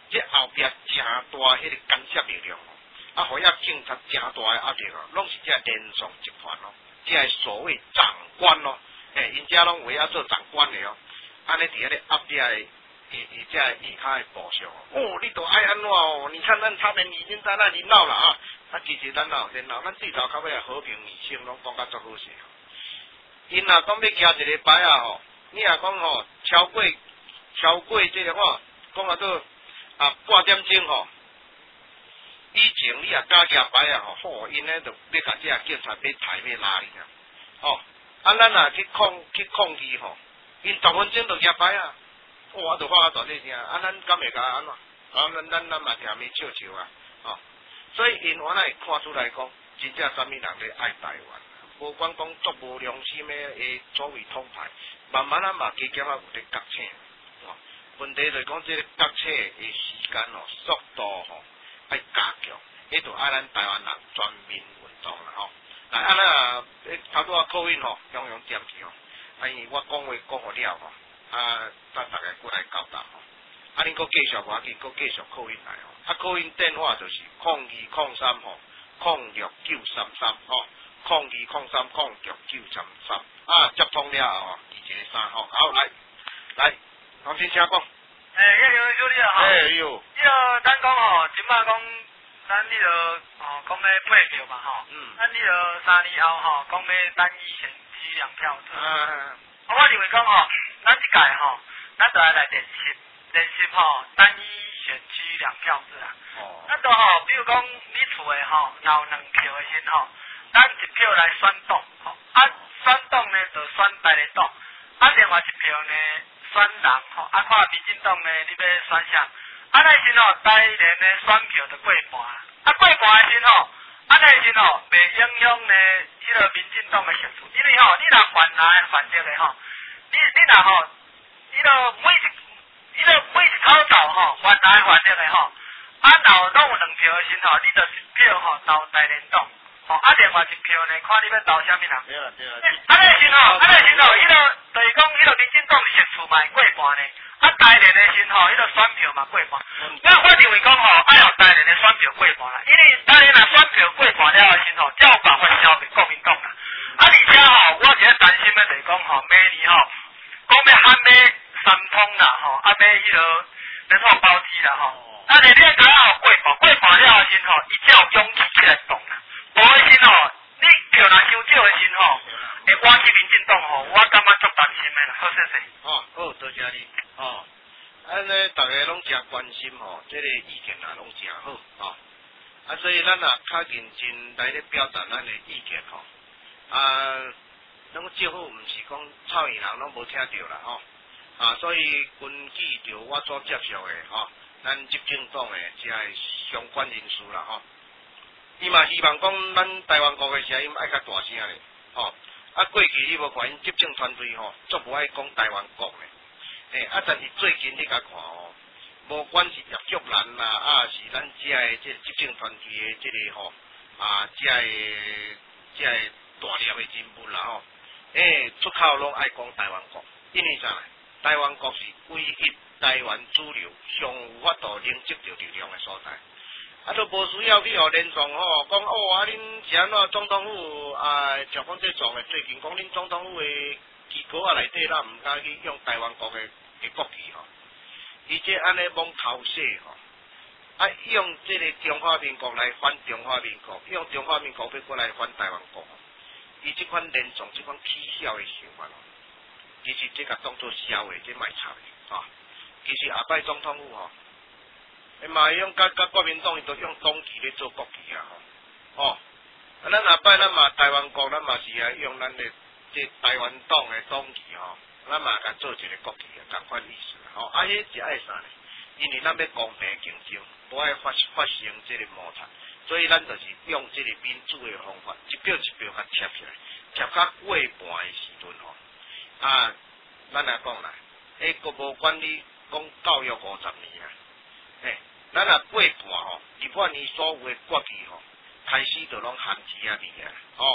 这后壁诚大迄个干涉力量哦，啊，互遐警察诚大诶压力哦，拢是这连上集团咯，这所谓长官咯，诶，因遮拢为啊做长官诶哦，安尼伫遐咧压力诶。伊伊这以下的部署哦，你都爱安怎哦？你看咱他们已经在那里闹了啊！啊，其实咱闹先闹，咱对头到尾啊和平理性拢讲甲足好势。因若讲要行一个牌啊吼，你若讲吼超过超过这个吼，讲啊做啊半点钟吼，以前你若加行牌啊吼，吼因咧就要甲这警察要抬要拉你啊，哦，啊咱若去控去控制吼，因十分钟就行牌啊。我都话大声声，啊，咱敢会甲安怎？啊，咱咱咱嘛听咪笑笑啊，哦，所以因我会看出来讲，真正啥物人咧爱台湾，无管讲足无良心诶诶所谓统派，慢慢啊嘛加减啊有咧觉醒，哦，问题就是讲这个觉醒诶时间哦，速度吼爱加强，迄就爱咱台湾人全面运动啦吼。来，啊咱诶头拄啊口音吼，样样点去吼，啊因为我讲话讲好了吼。啊，等大家过来交代吼，啊，恁佫继续话去，佫继续扣音来吼，啊，扣音电话就是空二空三吼，空六九三三吼，空二空三空六九三三，啊，接通了吼，二一个三吼，好来来，黄先生讲， 诶，迄个小李啊吼， 诶哟， 迄个咱讲吼，即摆讲咱迄个吼讲要配票嘛吼，嗯，咱迄个三年后吼讲要单一选区两票制，啊，我认为讲吼。咱即届吼，咱就来来练习练习吼，单一选区两票制啦。哦。咱就吼，比如讲你厝诶吼，若有两票诶时吼，咱一票来选党，吼，啊选党呢就选大个党，啊另外一票呢选人吼，啊看民进党呢你要选啥，啊那时吼大连的选票就过半，啊过半诶时吼，啊那时吼袂影响呢迄个民进党诶胜出，因为吼你若犯来犯着诶吼。你你若吼，你著每一，你著每一口罩吼，还来还入的吼，啊，若拢有两票的时吼，你著一票吼投大连党，吼，啊，另外一票呢，看你要投啥物人。对啦对啦。啊，那时吼，啊那时吼，迄个就是讲，迄个民进党胜出嘛过半呢，啊，大连的时吼，迄个选票嘛过半。我我认为讲吼，爱互大连的选票过半啦，因为大连若选票过半了的时候，才有办法消灭国民党啦。啊，而且吼，我一个担心的就是讲吼，明年吼。讲要喊买三通啦吼，啊买迄落人口包机啦吼，啊你你个吼过半过半了时吼，伊才有勇气起来动啦。无的时吼，你票若伤少的时吼，会我去民进党吼，我感觉足担心的啦，好谢谢。 哦，好，多谢你。哦，安尼大家拢诚关心吼，这个意见啊拢诚好哦。啊，所以咱啊较认真来咧表达咱的意见吼，啊。咱政府毋是讲臭耳人拢无听到啦吼，啊，所以根据着我所接受的吼，咱执政党的即个相关人士啦吼，伊嘛希望讲咱台湾国的声音爱较大声咧，吼，啊过去你无看因执政团队吼，足无爱讲台湾国咧，诶，啊，但是最近你甲看吼，无管是叶竹兰啦，啊是咱即个即个执政团队的即个吼，啊即个即个大粒的人物啦吼。诶，出口拢爱讲台湾国，因为啥？台湾国是唯一台湾主流上有法度凝集着力量的所在。啊，都无需要去互连上吼，讲哦啊，恁是安怎总统府啊，像讲这种的，最近讲恁总统府的机构啊内底，咱毋敢去用台湾国的的国旗吼，而且安尼罔偷写吼，啊，用这个中华民国来反中华民国，用中华民国要过来反台湾国。伊即款连总即款起笑的想法，其实即个当作笑的，即卖插的，啊，其实下摆总统府吼，伊嘛用甲甲国民党伊都用党旗咧做国旗啊，吼，哦，啊，咱下摆咱嘛台湾国，咱嘛是啊用咱的即台湾党的党旗吼，咱嘛甲做一个国旗啊，同款意思，吼，啊，迄是爱啥呢？因为咱要公平竞争，无爱发发生即个摩擦。所以咱就是用这个民主的方法，一票一票甲贴起来，贴较过半的时阵吼，啊，咱来讲啦，诶，国无管你讲教育五十年啊，诶，咱若过半吼，二半年所有的国旗吼，开始就拢限制啊你啊，哦，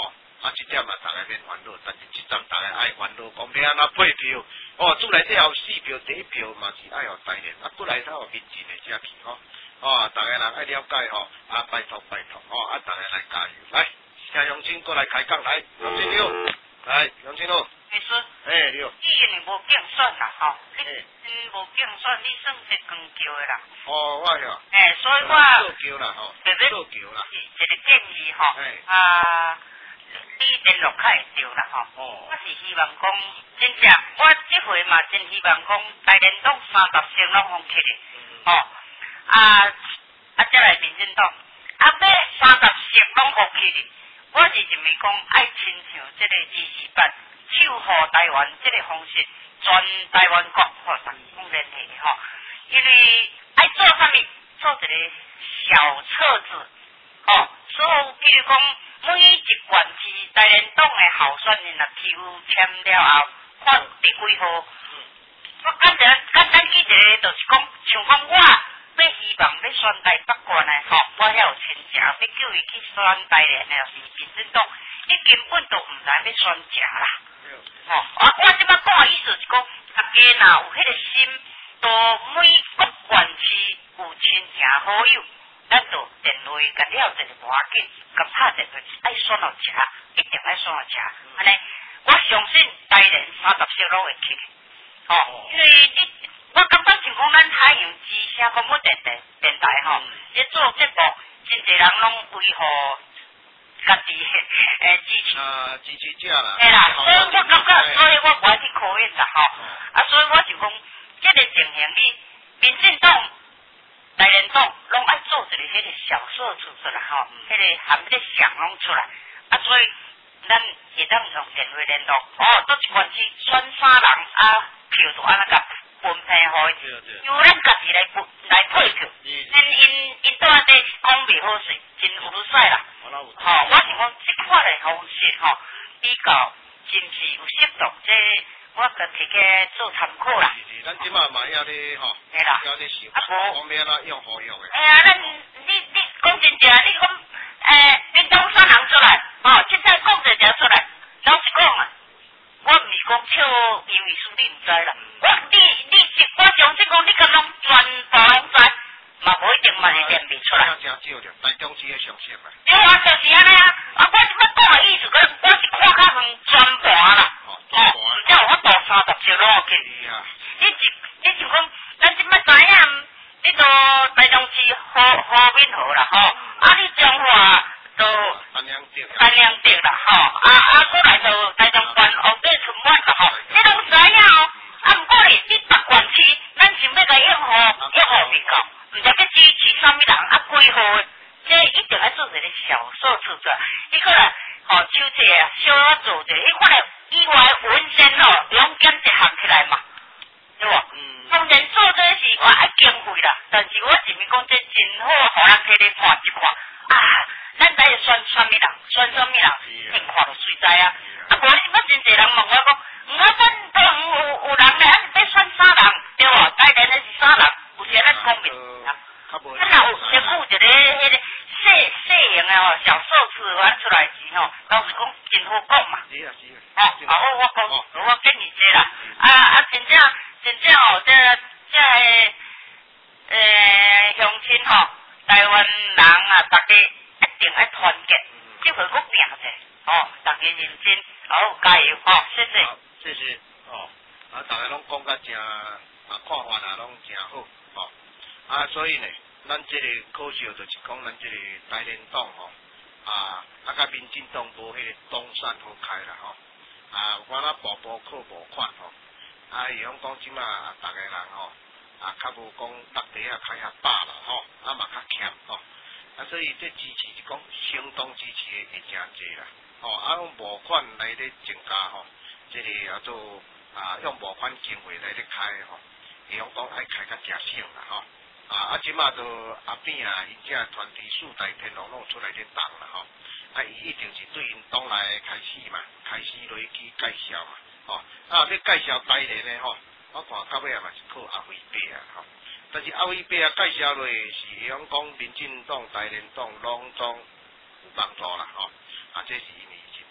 啊，这点嘛，大家免烦恼，但是这站大家爱烦恼，讲要安怎配票，哦，厝内底有四票，第一票嘛是爱互台联，啊，过来头有面前的遮去吼，哦，大家人爱了解吼，啊，拜托拜托，哦，啊，大家来加油，来，请杨青过来开讲来，杨青六，来，杨青六， 秘书， 哎六， 你因为无竞选啦吼，你因无竞选，你算是光叫的啦。 哦，我晓， 哎，所以我做桥啦吼， 特别做桥啦， 一个建议吼， 哎， 啊。你联络较会着啦吼， 哦， 我是希望讲，真正我即回嘛真希望讲，台联党三十席拢放起的，吼、哦，啊啊再来民进党，啊要三十席拢放起的，我是认为讲爱亲像即个支持版，守护台湾即个方式，全台湾国吼三方联系的吼，因为爱做啥物，做一个小册子，吼、哦，所以比如讲。每一县市台联党的候选人啊，票签了后，看第几号。我简单简单记一个，就是讲，像讲我要希望要选台北县的吼，我遐有亲戚要叫伊去选台联的，是民进党，伊根本都毋知要选食啦。吼、哦，啊，我即摆讲的意思是讲，大家若有迄个心，都每个县市有亲戚好友。咱就电话甲了一个无要紧，甲拍电话爱选落食，一定爱选落食。安尼，我相信台联三十席拢会去。吼、哦，因为你，我感觉像讲咱海洋之声广播电台电台吼，咧、嗯、做节目，真侪人拢为互家己诶支持。 啊，支持者啦。 嘿啦，所以我感觉，所以我无爱去考验啦吼。啊，所以我就讲，即、这个情形你民进党。台联党拢爱做一个迄个小册子出来吼，迄、那个含迄个相拢出来，啊，所以咱会当用电话联络，哦，倒一关市选三人啊，票就安尼甲分配互伊，由咱家己来分来配票，因因因倒仔底讲袂好势，真有使啦，吼、哦，我想讲即款的方式吼，比较真是有适当即。我个摕个做参考啦。 是是，咱即马嘛要咧吼，要咧想，讲要哪用好用诶。 哎呀，咱你你讲真正，你讲诶，你讲三人出来，哦，即摆讲一条出来，老实讲啊，我毋是讲笑因为输你毋知啦，我你你是我相信讲你敢拢全部拢知，嘛无一定嘛是念袂出来。 真少着，台中市诶上线啊。 对啊，就是安尼啊，啊，我即摆讲诶意思，我我是看较远全盘啦。哦，才有法度三十席落去。你是你就讲，咱即摆知影，你都台中市和和平河啦吼，啊你彰化都丹阳地丹阳地啦吼，啊啊过来就台中县后底春晚啦吼，你拢知影哦。啊毋过咧，你别县市，咱想要甲用户用户未够，毋知要支持啥物人啊几号诶，这一定要做一个小数出来，你过来吼手册啊，小啊做者，你看咧。以外文献哦，拢减一项起来嘛，对无？嗯。当然做这是我爱经费啦，但是我认为讲这真好，互人摕咧看一看啊，咱知选啥物人，选啥物人，听看就随知啊。啊，无你捌真侪人问我讲，毋啊，咱都有有人咧，啊要选三人，对无？台联咧是三人，有时咱讲明啊。咱若有先有一个迄个细细型诶吼，小数字玩出来时吼，老实讲真好讲嘛。 是啊是啊。 哦，啊我我讲，我建议这啦，啊啊真正真正哦，这这个诶乡亲吼，台湾人啊，大家一定要团结，这回我拼者，哦，大家认真，好加油，哦，谢谢。 谢谢，哦，啊大家拢讲甲真啊看法啊拢真好，哦，啊所以呢，咱这个可惜就是讲咱这个台联党吼，啊啊甲民进党无迄个东山好开啦吼。啊，有看咱步步靠无款吼，啊，伊讲讲即马逐个人吼，啊，较无讲落地啊开遐饱啦吼，啊嘛较欠吼，啊，所以这支持是讲行动支持的会真济啦，吼，啊，用募款来咧增加吼，即、这个叫做啊，用募款经费来咧开吼，伊讲讲爱开较诚省啦吼，啊，啊，即马都后边啊，因遮团体四大天王拢出来咧动啦吼。啊，伊一定是对因党内开始嘛，开始落去介绍嘛，吼、哦，啊，要介绍台联的吼，我看到尾啊嘛是靠阿辉伯啊，吼，但是阿辉伯啊介绍落是讲讲民进党、台联党拢总有帮助啦，吼、哦，啊，这是因为是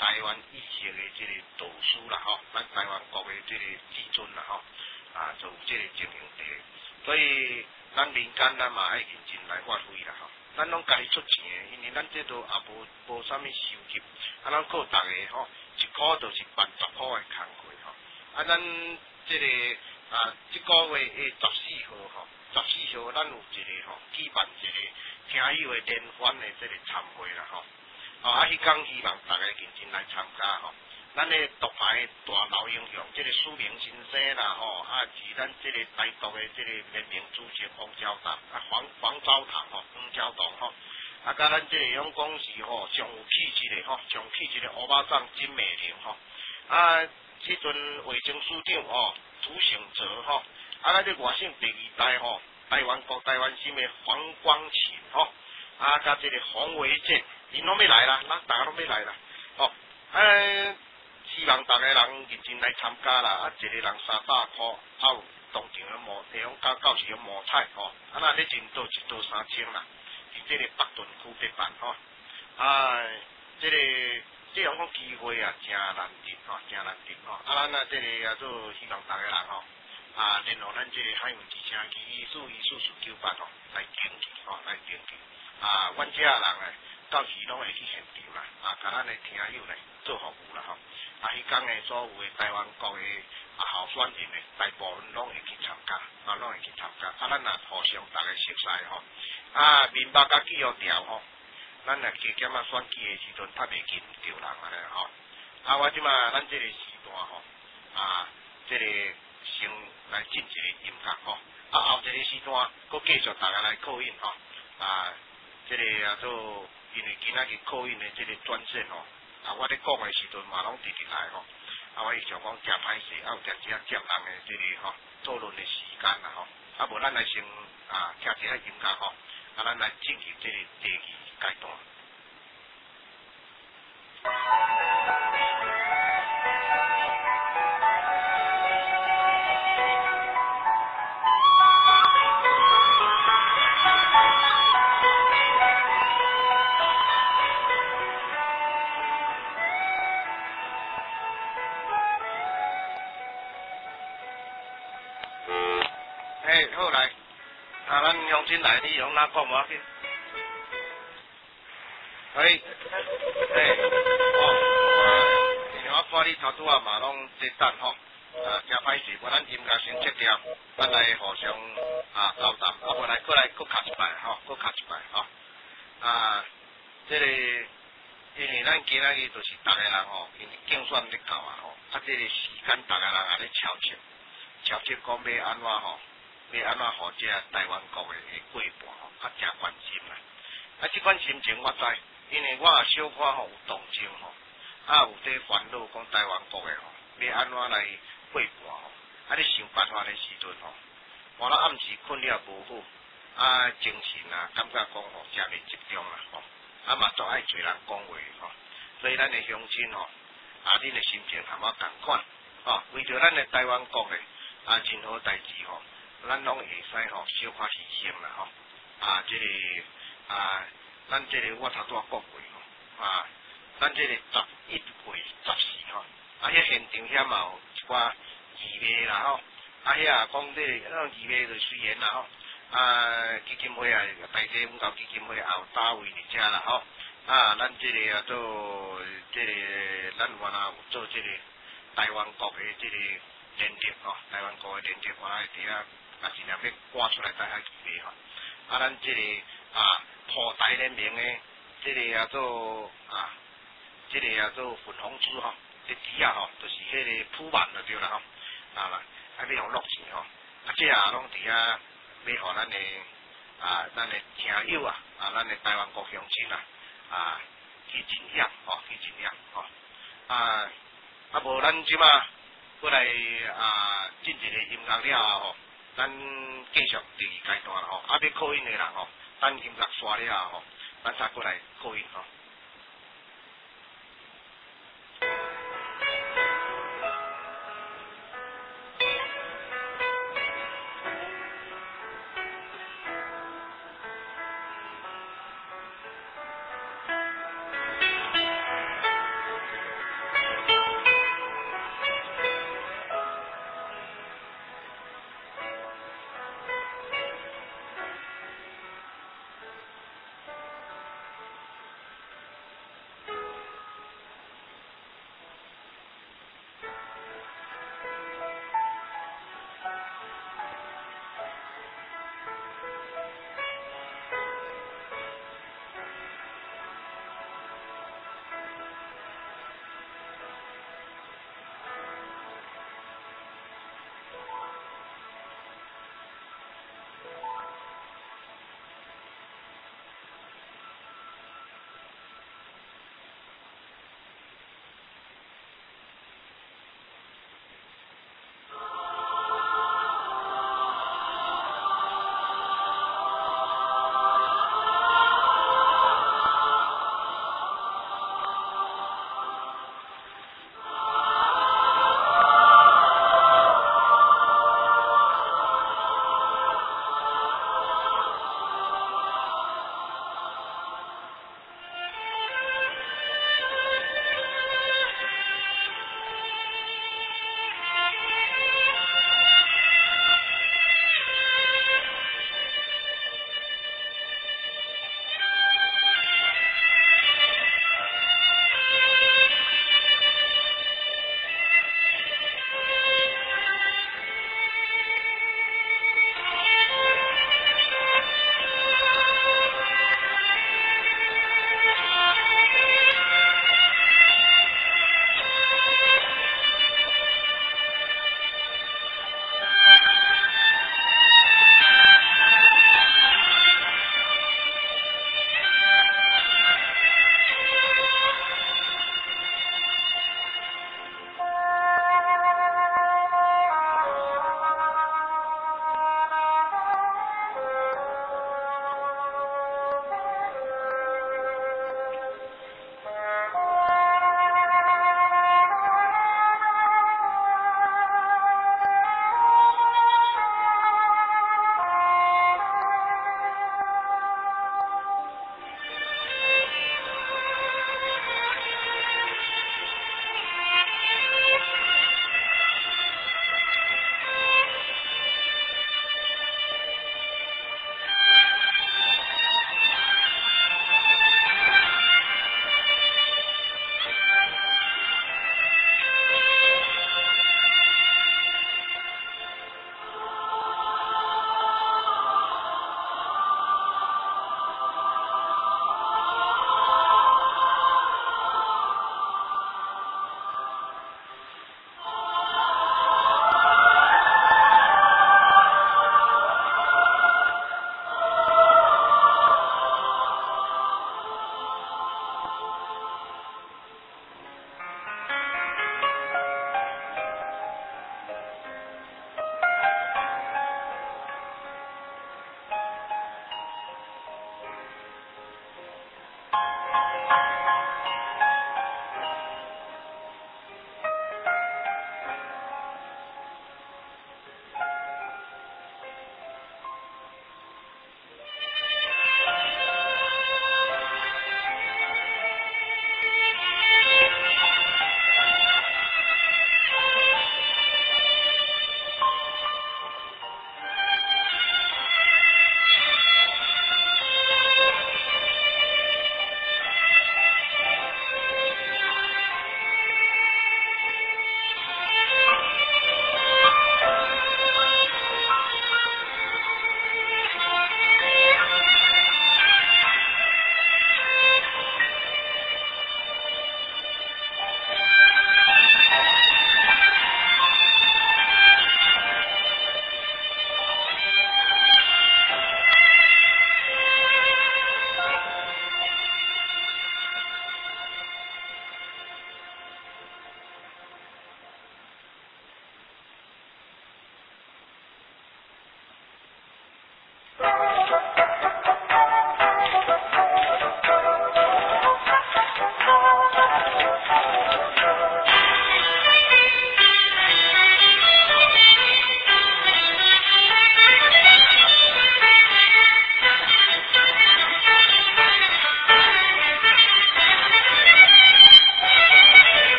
台湾意识的这个导师啦吼，咱台湾国的这个至尊啦吼，啊，就有这个经营地，所以咱民间咱嘛爱认真来发挥啦吼，咱拢家己出钱的，因为咱这都也无无啥物收入，啊，咱靠大家吼，一箍就是办十箍的工课吼，啊，咱这个啊，即个月的十四号吼，十四号咱有一个吼，举办一个听友的联欢的这个参会啦吼。哦，啊，迄讲希望大家认真来参加吼。咱的独牌大老英雄，即、这个苏明先生啦吼，啊，是咱即个台独的即个联名主席黄昭堂，啊黄黄昭堂吼，黄昭堂吼，啊，甲咱即个用讲是吼上有气质的吼，上气质的乌巴掌金美玲吼，啊，即阵卫生署长吼朱成泽吼，啊，咱即外省第二代吼，台湾国台湾心的黄光琴吼，啊，甲即个洪维健。因拢要来啦，咱大家拢要来啦，吼、哦，啊，希望大家人认真来参加啦，啊，一个人三百箍，啊有当场的模，地方到到时的模彩，吼、哦，啊，那咧真多一多三千啦，伫这个北屯区别办，吼、哦，啊，这个这样讲机会啊，真难得，吼、哦，真难得，吼、哦，啊，咱啊，这个啊，做希望大家人吼，啊，联络咱这个海运之声机医术医术事九八吼，来登记，吼、哦，来登记，啊，阮遮人诶。到时拢会去现场啦，啊，甲咱的听友咧做服务啦吼，啊，迄天诶所有诶台湾国诶啊候选人诶，大部分拢会去参加，啊，拢会去参加，啊，咱也互相大家熟悉吼，啊，面目甲记号条吼，咱若加减啊选举诶时阵，较袂紧着人安尼吼，啊，我即马咱即个时段吼，啊，即、這个先来进一个音乐吼，啊，后一个时段，佫继续大家来扣印吼，啊，即、這个啊做。因为今仔日考运的这个专线吼，啊，我咧讲的时阵嘛拢直直来吼，啊，我想讲真歹势，啊有定只接人的这个吼讨论的时间啦吼，啊无咱来先啊听一下音乐吼，啊咱来进入这个第二阶段。好来，啊，咱乡亲来，你用哪讲无要紧？哎，哎，哦，因为我看你头拄啊嘛拢在等吼，啊，真歹势，我咱音乐先切掉，咱来互相啊交谈，啊，无来过来搁卡一摆吼，搁卡一摆吼，啊，这个因为咱今仔日就是逐个人吼，因为竞选咧到啊吼，啊，这个时间逐个人也咧敲切，敲切讲要安怎吼？要安怎互这台湾国的过半吼，较真关心啦。啊，即款心情我知，因为我也小可吼有同情吼，啊有在烦恼讲台湾国的吼，要安怎来过半吼，啊你想办法的时阵吼，我咧暗时困了无好，啊精神啊感觉讲吼真袂集中啦吼，啊嘛都爱找人讲话吼，所以咱的乡亲吼，啊恁的心情和我同款，吼为着咱的台湾国的啊任何代志吼。咱拢会使吼小可牺牲啦吼，啊，这个啊，咱这个我头拄啊讲过吼，啊，咱这个十一月十四吼，啊，迄现场遐嘛有一寡义卖啦吼，啊，遐啊讲这个那义卖就虽然啦吼，啊，基金会啊，大地文教基金会也有单位伫遮啦吼，啊，咱这个啊做这个咱原来有做这个台湾国的这个连接吼，台湾国的连接原来伫遐。啊，尽量要挂出来，大家预备吼。啊，咱这个啊，破台联名的，这个啊做啊，这个啊做粉红珠吼，这底啊吼，就是迄个铺板就对啦吼。啊啦，啊要用录钱吼，啊这啊拢伫遐要互咱的啊，咱的听友啊，啊咱的台湾国乡亲啊，啊去认养吼，去认养吼。啊，啊无咱即马过来啊，进一个音乐了吼。咱继续第二阶段吼，啊要考音的人吼，等音乐刷了吼，咱再过来考音吼。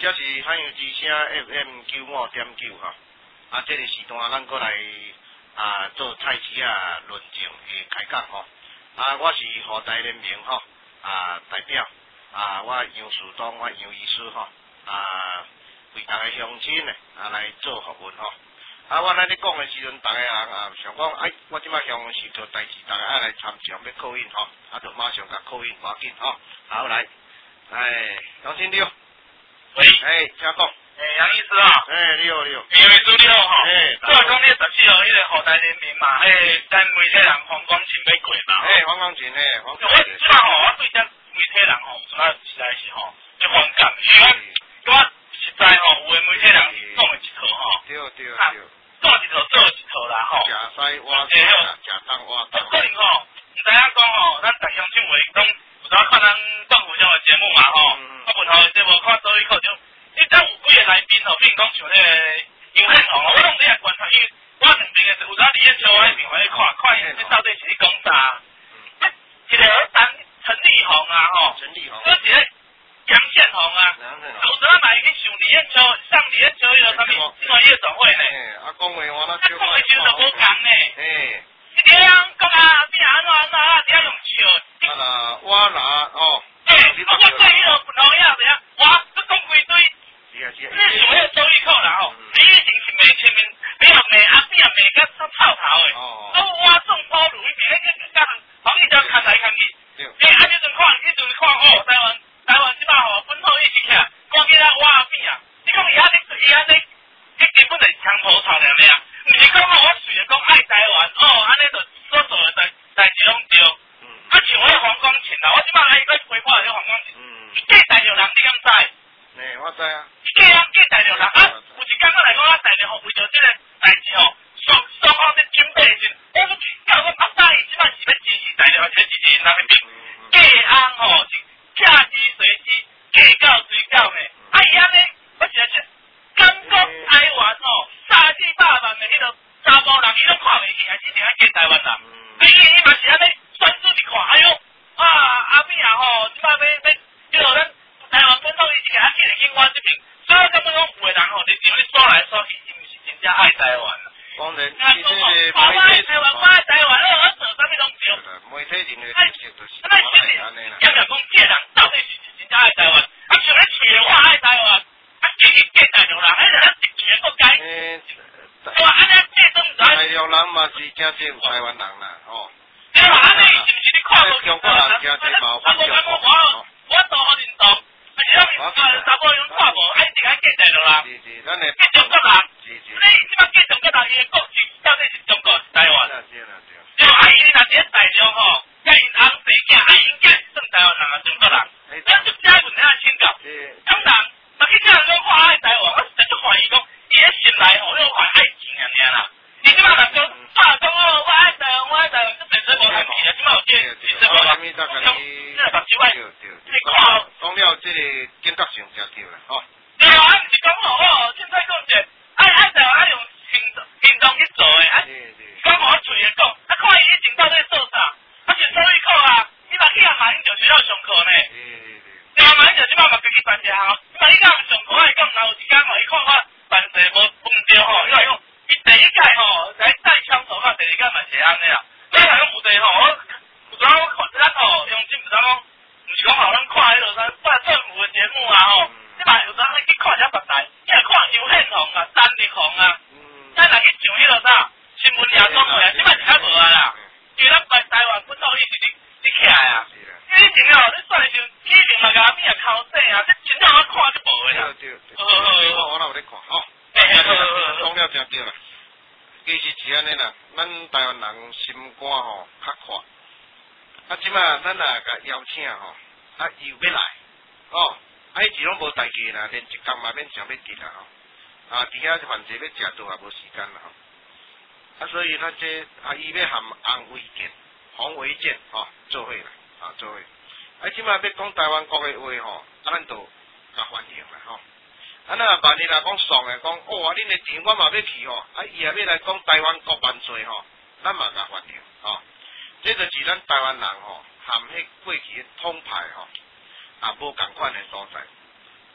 这是汉语之声 F M 九五点九哈，啊，这个时段咱过来啊做菜市啊论证诶开讲吼，啊，我是河台联盟吼啊代表，啊，我杨树东，我杨医师吼，啊，为大家乡亲诶啊来做服务吼。啊，我咱咧讲诶时阵，逐个人啊想讲，哎，我即摆乡是做代志，逐个爱来参详要扣印吼，啊，就马上甲扣印赶紧吼，好来，哎，杨先生， 喂， 哎，请讲， 诶，杨医师啊， 哎，你好你好， 杨医师你好吼， 哎， 我讲你十四号迄个河台联名嘛，迄咱媒体人黄光群要过嘛， 哎，黄光群诶，黄光群，我即摆吼，我对遮媒体人吼，有啥实在是吼，就反感，因为我实在吼，有诶媒体人是讲诶一套吼， 对对对。 做一套做一套啦吼， 假西挖西啦，假当挖当。 可能吼，毋知影讲吼，咱逐乡亲话讲，有当看咱政府上诶节目嘛吼，啊，文化诶节目看做一靠就，你咱有几个来宾吼，比如讲像迄个杨宪宏，我拢伫遐观察，因为我曾经诶有当伫演唱会面我咧看，看伊到底是咧讲啥。一个陈陈立宏啊吼， 陈立宏， 搁一个杨宪宏啊，有阵买去上李彦秋，上李彦秋迄个啥物新闻夜总会呢？ 啊，讲话我那讲话其实无共呢。 诶， 你这样讲啊，你安怎安怎啊？你要用笑。 啊啦，我拿哦。 诶，我对迄个不同样的呀，我这讲规堆。 是啊是啊。 你想迄个周玉蔻啦吼，你一定是骂前面，你又骂后壁骂甲臭臭头诶。哦。都我种包路迄边，迄个甲黄一条看来看去。对。诶，啊，迄阵看，迄阵看哦，台湾。台湾即摆吼，本土意识起来，讲起来我后边啊，你讲伊安尼，伊安尼，迄根本就是枪头草尔咩啊？毋是讲我随着讲爱台湾，哦，安尼就所做诶代代志拢对。嗯。啊，像迄黄光芹啦，我即摆爱个回话迄黄光芹。嗯。伊嫁大陆人，你敢知？ 诶，我知啊。 嫁啊，嫁大陆人啊！有一工我来讲，我大陆为着即个代志吼，双双方咧准备时，我讲我阿爸伊即摆是要支持大陆，还是支持人民？嫁翁吼是。嫁鸡随鸡，嫁到随到呢。啊，伊安尼，我是来说，中国台湾吼，三四百万的迄个查甫人，伊拢看袂起，还是一定要嫁台湾人。啊，伊伊嘛是安尼，选举一看，哎哟，啊后壁啊吼，即摆要要，迄落咱台湾本土伊是甲紧来紧我这边，所以根本讲有的人吼，就像你说来说去，伊毋是真正爱台湾。 当然，其实媒体我爱台湾，我爱台湾，我我做啥物拢对。 媒体人的角色就是安尼安尼啦。讲讲讲，这人到底是真正爱台湾？啊，像咧吹我爱台湾，啊，其实嫁大陆人，迄个咱是全国界。诶，我安尼这种人。 大陆人嘛是真正有台湾人啦，吼。 对嘛？安尼是毋是你看无？ 中国人真正嘛有分中国。 我我做好认同，而且咱啊，查甫用看无，啊，一定爱嫁大陆人。 是是，咱诶。 嫁中国人。 是是。 你即摆嫁中国人，伊诶国籍到底是中国台湾？ 对啦对啦。 就啊，伊若伫大陆吼，甲因翁生囝，啊，因囝是算台湾人啊，中国人。咱就这问下请教。当然，若去叫人讲我爱台湾，我实在就怀疑讲，伊咧心内吼，迄怀爱情尔尔啦。你即摆若讲，话讲哦，我爱台湾，我爱台湾，这本身无谈起啊，即摆有这，其实无啦。 什么大概你？ 这目睭爱，你看， 讲了这个建设性真对啦，吼。 对啊，啊，毋是讲哦，凊彩讲者，爱爱台湾爱用行行动去做诶，啊，讲我嘴诶讲，啊，看伊以前到底做啥，啊，是所以课啊，你嘛去啊马英九学校上课呢。对啊，马英九即摆嘛家己办一项，你嘛伊讲上课爱讲，若有一工吼，伊看我办事无无毋对吼，伊话讲，伊第一届吼来带枪手嘛，第二届嘛是安尼啊，所以讲有地吼，我有阵我看咱吼，用真毋知讲，毋是讲吼咱看迄落啥办政府诶节目啊吼。即摆有阵去看遮别台，你若看杨宪宏啊、陈立宏啊，咱若去上迄落啥新闻夜总会啊，即摆是较无啊啦。因为咱台台湾本土意识你你起来啊，因为以前哦，你选的时候，以前嘛甲面啊靠底啊，这真正我看就无的啦。 对对对。好好好，我哪有咧看吼？讲了真对啦。其实是安尼啦，咱台湾人心肝吼较宽，啊，即摆咱若甲邀请吼，啊，伊有要来，哦。啊，迄时拢无代志啦，连一工嘛免想要急啦吼。啊，伫遐犯罪要食倒也无时间啦吼。啊，所以咱这啊，伊要含洪维健、洪维健吼做伙啦，啊做伙。啊，即摆要讲台湾国诶话吼，啊，咱就甲欢迎啦吼。啊，那万一若讲爽诶，讲哦，啊，恁诶店我嘛要去吼，啊，伊也要来讲台湾国万岁吼，咱嘛甲欢迎吼。这就是咱台湾人吼，含迄过去诶统派吼。啊，无共款诶所在，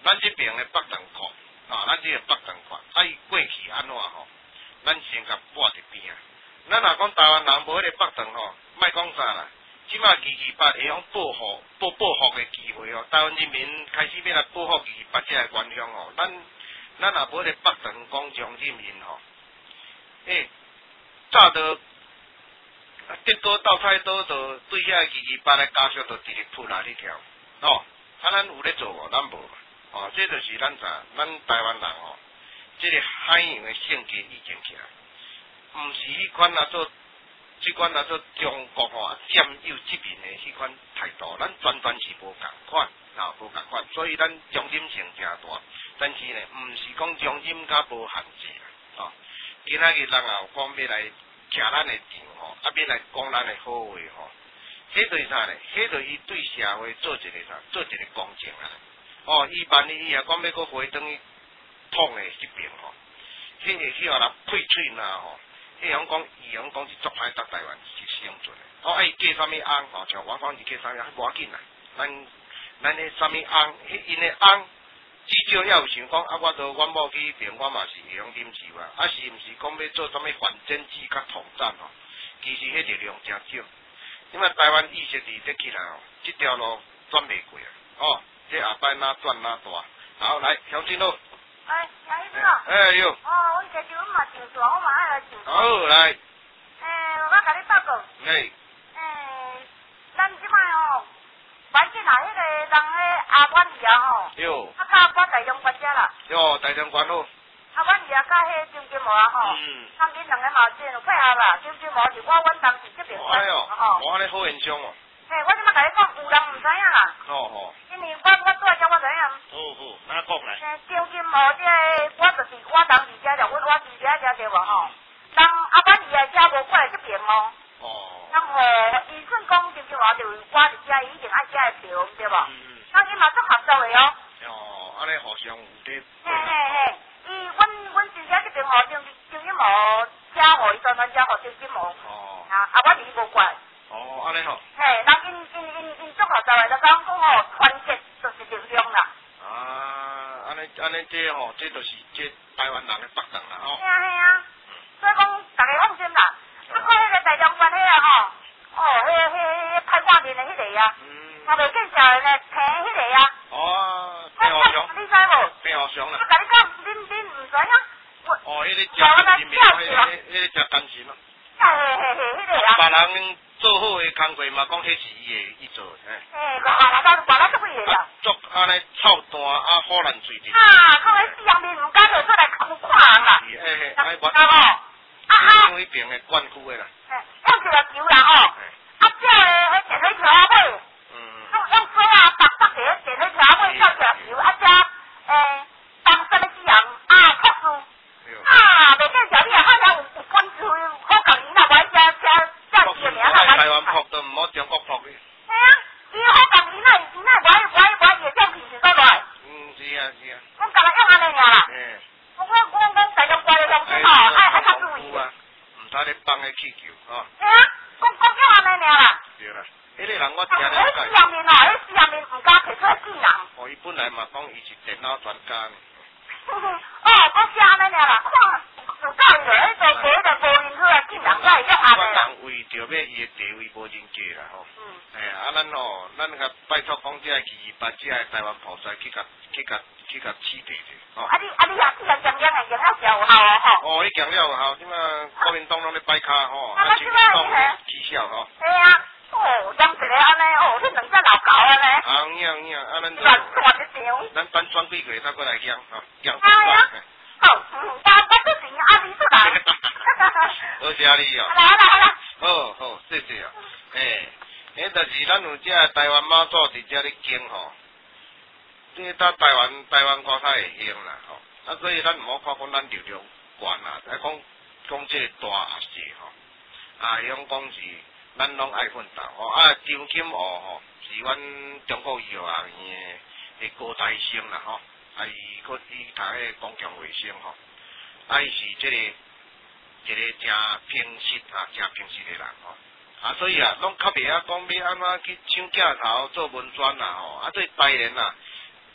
咱这边的北塘库，啊，咱这个北塘库，啊伊过去安怎吼？咱先甲拨伫边啊。咱若讲台湾人无迄个北塘吼，莫讲啥啦。即马二二八会用报复、报报复的机会哦，台湾人民开始要来报复二二八这个原乡哦，咱咱若无迄个北塘广场人民吼，诶，早都得多斗菜刀就对遐二二八的家属就直直扑来哩条，哦，啊咱有咧做无？咱无，哦，这就是咱啥，咱台湾人哦，这个海洋的性格已经起来，毋是迄款啊做。即款啊，做中国吼占有即面的迄款态度，咱完全是无共款，啊无共款，所以咱重点性诚大。但是呢，毋是讲重点甲无限制啦，哦。今仔日人也有讲要来徛咱的场吼，啊要来讲咱的好话吼，迄对啥呢？迄对伊对社會做一個啥，做一個公正啊。哦，伊萬一伊也講要佫回轉去統的迄邊吼，迄個去互人配喙呐吼。迄樣講，伊樣講是足歹搭台灣是生存的。哦，哎，嫁啥物翁吼？像我講是嫁啥物，無要緊啦。咱咱迄啥物翁，迄因的翁，至少也有想講，啊，我都阮某去邊，我嘛是會用啉酒啊。啊，是毋是講要做啥物反政治甲統戰吼？其實迄力量誠少。因為台灣意識佇得起來哦，即條路轉袂過啊。哦，這下擺哪轉哪大。好，來，鄉親佬。 哎，楊醫生。 哎呦。 哦，我這就嘛真大，我嘛愛來真。 好，來。 誒，我甲你報告。 哎。 誒，咱即擺吼，反正啊，迄個人迄阿婉兒啊吼。 喲。 啊，甲我台中關遮啦。 喲，台中關好。 阿婉兒啊，甲迄張金毛啊吼。嗯。他們兩個嘛真有配合啦，張金毛是我阮當時這邊關。 哎呦，哇，你好現象哦。 嘿，我即擺甲你講，有人毋知影啦。 哦哦。 因為我我拄仔叫我知影。 好好，哪講來？ 誒，張金毛這我就是我當時遮着，阮我住遮遮對無吼。人阿婉兒啊，遮無過來這邊哦。哦。然後醫生講張金毛就我佇遮已經愛遮的票，對無？嗯嗯。那伊嘛做合作的哦。 哦，安尼互相有啲。 嘿嘿嘿，伊阮阮住遮這邊吼，張張金毛遮互伊專專遮互張金毛。哦。啊，阿婉兒無過來。 哦，安尼吼。 嘿，人因因因因做合作的，就講講吼團結就是力量啦。 啊，安尼安尼這吼，這就是這台灣人的北塘啦吼。 係啊係啊，所以講大家放心啦。啊，過迄個台中關迄個吼，哦，迄迄迄拍掛面的迄個啊，我袂見少年的平迄個啊。哦，平和祥。你知無？ 平和祥啦。 我甲你講，恁恁毋知影。 哦，迄個食金面，迄個迄個食甘心啊。 嘿嘿嘿嘿，迄個啊。 別人做好的工作嘛，講迄是伊的伊做的。 嘿，我我我我咱做幾個啦？ 做安尼臭蛋啊，好難做啲。 啊，看迄四樣面唔敢就出來看看啦。 是，嘿嘿，安尼我。 啊吼，啊啊。 另一邊的關區的啦。 嘿，用一個球啦吼，啊，這個迄電水條仔尾，用用水啊，白白的電水條仔尾跳一個球，啊，這誒當什麼字樣啊，確實。啊，袂見小你啊，好像有有關注好共伊啦，我遮遮。 台灣撲都唔好中國撲嘅。 係啊，伊好共伊那伊那我我我夜將平時倒來。嗯， 是啊是啊。 我今日用安尼爾啦。嗯。我我我我大眾過嚟用先吼，愛愛較注意。 唔使你幫佢氣球啊。 係啊，我我用安尼爾啦。 對啦，迄個人我聽了解。 迄四樣面哦，迄四樣面唔敢提出來技能。 哦，伊本來嘛講伊是電腦專家呢。 哦，我寫安尼爾啦，看有道理的，迄個個迄個無認可的技能，才會用安尼。 人為着要伊的地位無人價啦吼。嗯。哎呀，啊咱吼，咱甲拜託講，這二二八這台灣菩薩去甲去甲去甲起地者。哦。啊你啊你也去甲強強的，強了有效哦吼。哦，伊強了有效，即馬國民黨攏咧擺卡吼，啊即馬起效吼。係啊。哦，養一個安尼哦，你兩隻老狗安尼。啊，有影有影，啊咱都。咱換一場。咱辦選幾個月，再過來養吼，養。係啊。好，嗯，我我都是阿你出來。好謝你哦。好啦好啦好啦。好好，謝謝哦。誒，迄就是咱有這台灣媽祖佇這裡經吼，這搭台灣台灣國較會興啦吼，啊所以咱唔好看講咱流量懸啦，來講講這大也是吼，啊樣講是。咱攏愛奮鬥吼，啊張金湖吼是阮中國醫學院的個高材生啦吼，啊伊佫伊讀迄公共衛生吼，啊伊是即、這個一個誠平實啊，誠平實的人吼，啊所以啊，攏較袂曉講要安怎去搶鏡頭做文宣啦吼，啊對台聯啊，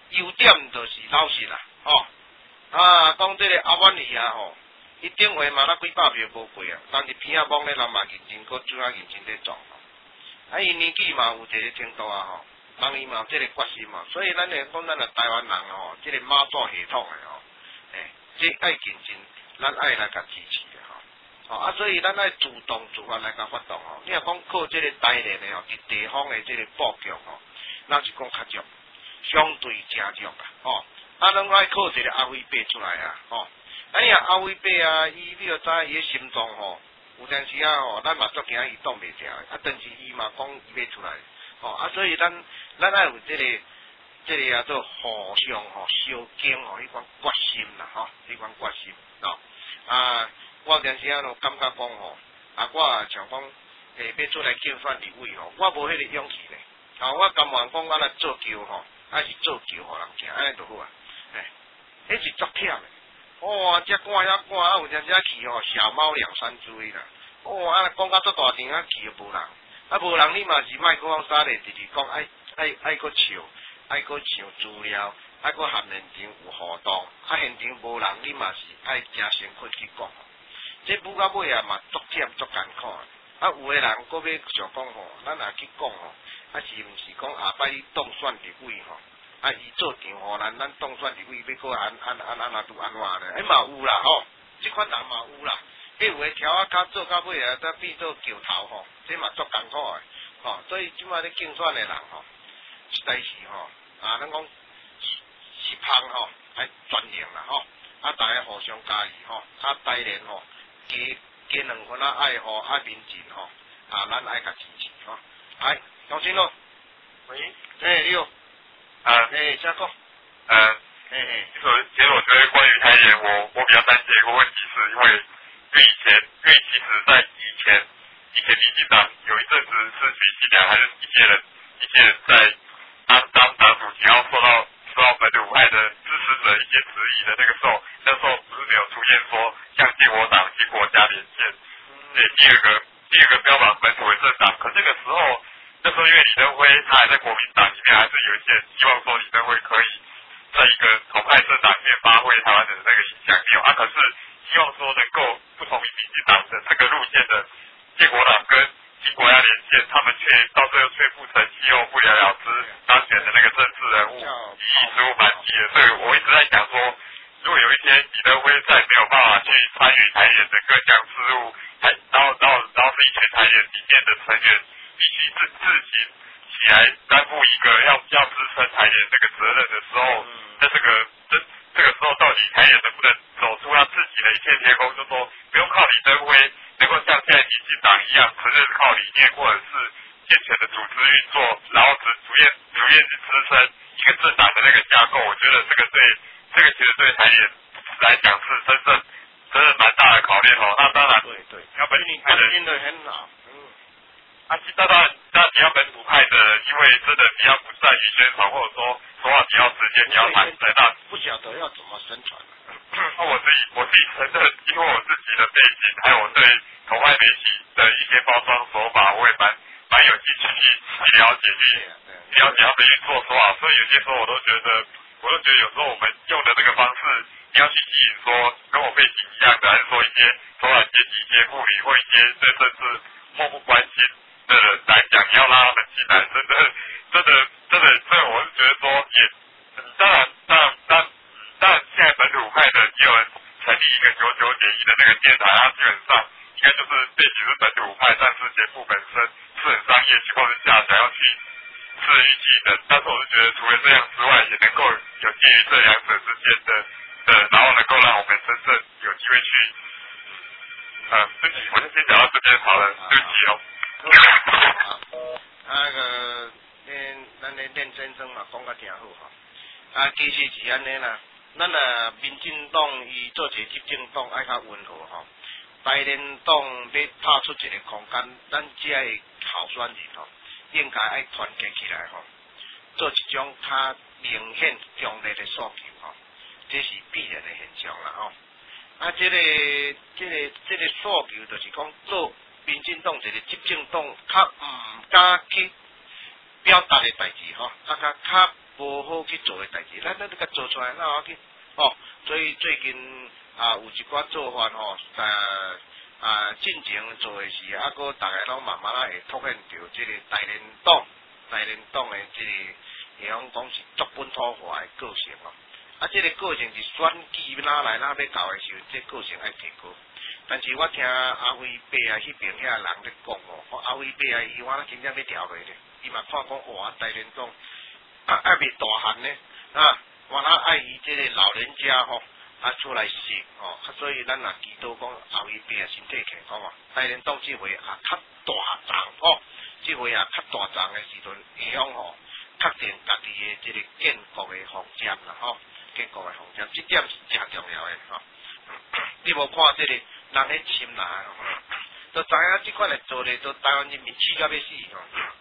优点就是老实啦，吼、哦、啊，讲这个阿婉仪啊吼，伊顶回嘛那几百票无过啊，但是偏啊帮咧人嘛认真，搁主要认真咧撞，啊伊年纪嘛有一个程度啊吼，人伊嘛有这个决心嘛，所以咱来讲咱个台湾人吼，这个马祖系统的吼，诶，这爱认真，咱爱来甲支持的吼，哦啊，所以咱爱主动自发来甲发动吼，你若讲靠这个台联的吼，伫地方的这个布局吼，那是讲较足。相对正弱啊，吼、哦，啊，咱爱靠一个阿辉伯出来啊，吼、哦，啊，你啊阿辉伯啊，伊你著知伊个心脏吼，有阵时啊吼，咱嘛足惊伊挡袂住，啊，但是伊嘛讲伊要出来，吼、哦，啊，所以咱咱爱有这个这个啊做互相吼相敬吼，迄款决心啦，吼、哦，迄款决心，吼、哦，啊，我有阵时啊，就感觉讲吼，啊，我像讲诶要出来竞选立委吼，我无迄个勇气咧，啊，我甘愿讲我来做球吼。还是做球互人行，安尼就好啊！诶，迄是足忝诶。哇，遮赶遐赶，啊有阵时去吼小猫两三追啦。哇，啊讲到足大场啊去就无人，啊无人你嘛是莫讲啥咧，直直讲爱爱爱搁笑，爱搁唱资料，爱搁含现场有互动，啊现场无人你嘛是爱诚辛苦去讲。这补到尾啊嘛足忝足艰苦。啊有诶人搁要想讲吼，咱若去讲吼。啊是毋是讲下摆当选立委吼？啊伊做场吼，咱咱当选立委要搁安安安安安拄安怎咧？哎嘛有啦吼，即款人嘛有啦。迄有诶条啊骹做到尾啊，再变做桥头吼，这嘛足艰苦诶吼。所以即摆咧竞选诶人吼，实在是吼啊，咱讲实芳吼，爱专业啦吼，啊大家互相加油吼，啊台联吼，加加两份啊爱护啊民情吼，啊咱爱甲支持吼，来。张先咯， 喂， 哎你好， 啊， 哎下个， 呃， 哎哎， 其实其实我觉得关于台联，我我比较担心一个问题，是因为因为以前因为其实在以前以前民进党有一阵子是徐熙良还是一些人一些人在当当党主席，然后受到受到本土派的支持者一些质疑的那个时候，那时候不是没有出现说像建国党、新国家连线，对，第二个第二个标榜本土的政党，可那个时候。那时候因为李登辉他还在国民党里面，还是有一些人希望说李登辉可以在一个统派政党里面发挥台湾的那个影响力啊，可是希望说能够不同于民进党的这个路线的建国党跟新国家连线，他们却到最后却不成气候，不了了之当选的那个政治人物，一一失误蛮低的。所以我一直在想说，如果有一天李登辉再没有办法去参与台联的各项事务，台然后然后然后是一群台联里面的成员。必须自自行起来担负一个要要支撑台联这个责任的时候，在这个这这个时候，到底台联能不能走出他自己的一片天空？就说不用靠李登辉，能够像现在民进党一样，纯粹是靠理念或者是健全的组织运作，然后只逐渐逐渐去支撑一个政党的那个架构。我觉得这个对这个其实对台联来讲是真正真正蛮大的考验哦。那当然， 对对， 要本土派的听得很好。 啊，其实当然，当然比较本土派的，因为真的比较不善于宣传，或者说说话比较直接，比较坦率，那不晓得要怎么宣传。 那我自己我自己承认，因为我自己的背景，还有我对统派媒体的一些包装手法，我也蛮蛮有兴趣去去了解去了解他们运作手法，所以有些时候我都觉得，我都觉得有时候我们用的这个方式，你要去吸引说跟我背景一样的，还是说一些中产阶级、一些妇女或一些对政治漠不关心的人来讲，你要拉他们进来，真的，真的，真的，这我是觉得说也，当然，当然，当然，当然，现在本土派的也有人成立一个九九点一的那个电台，它基本上应该就是背景是本土派，但是节目本身是很商业情况之下想要去自娱己的，但是我是觉得除了这样之外，也能够有介于这两者之间的的，然后能够让我们真正有机会去，呃，对不起，我就先讲到这边好了，对不起哦。 啊个，恁咱咧练先生嘛讲甲诚好吼。啊，其实是安尼啦，咱啊民进党伊做一个执政党爱较温和吼，台联党要拍出一个空间，咱只个候选人吼，应该爱团结起来吼，做一种较明显强烈的诉求吼，这是必然的现象啦吼。啊，这个、这个、这个诉求就是讲做。民进党一个执政党，较毋敢去表达的代志吼，啊，较较无好去做诶代志，咱咱甲做出来，那要紧哦。所以最近啊有一寡做法吼，呃啊进前做诶是，啊个大家拢慢慢啊会凸显着即个大连党、大连党诶即个，会讲讲是足本土化诶个性哦。啊，即、这个个性是选举哪来哪要搞诶时候，即、这个个性爱提高。但是我听阿辉伯啊迄边遐人咧讲哦，阿辉伯啊伊我真正要调落咧，伊嘛看讲哇大连党啊还未大汉呢啊，我那爱伊即个老人家吼、哦、啊出来食哦，啊所以咱也祈祷讲阿辉伯啊身体健康哦，大连党即回啊较大仗哦，即回啊较大仗诶时阵，会晓吼确定家己诶即个建国诶方针啦吼，建国诶方针，即点是真重要诶吼。你无看即、這个？人咧侵来，都知影即款来做咧，都台湾人民气到要死吼。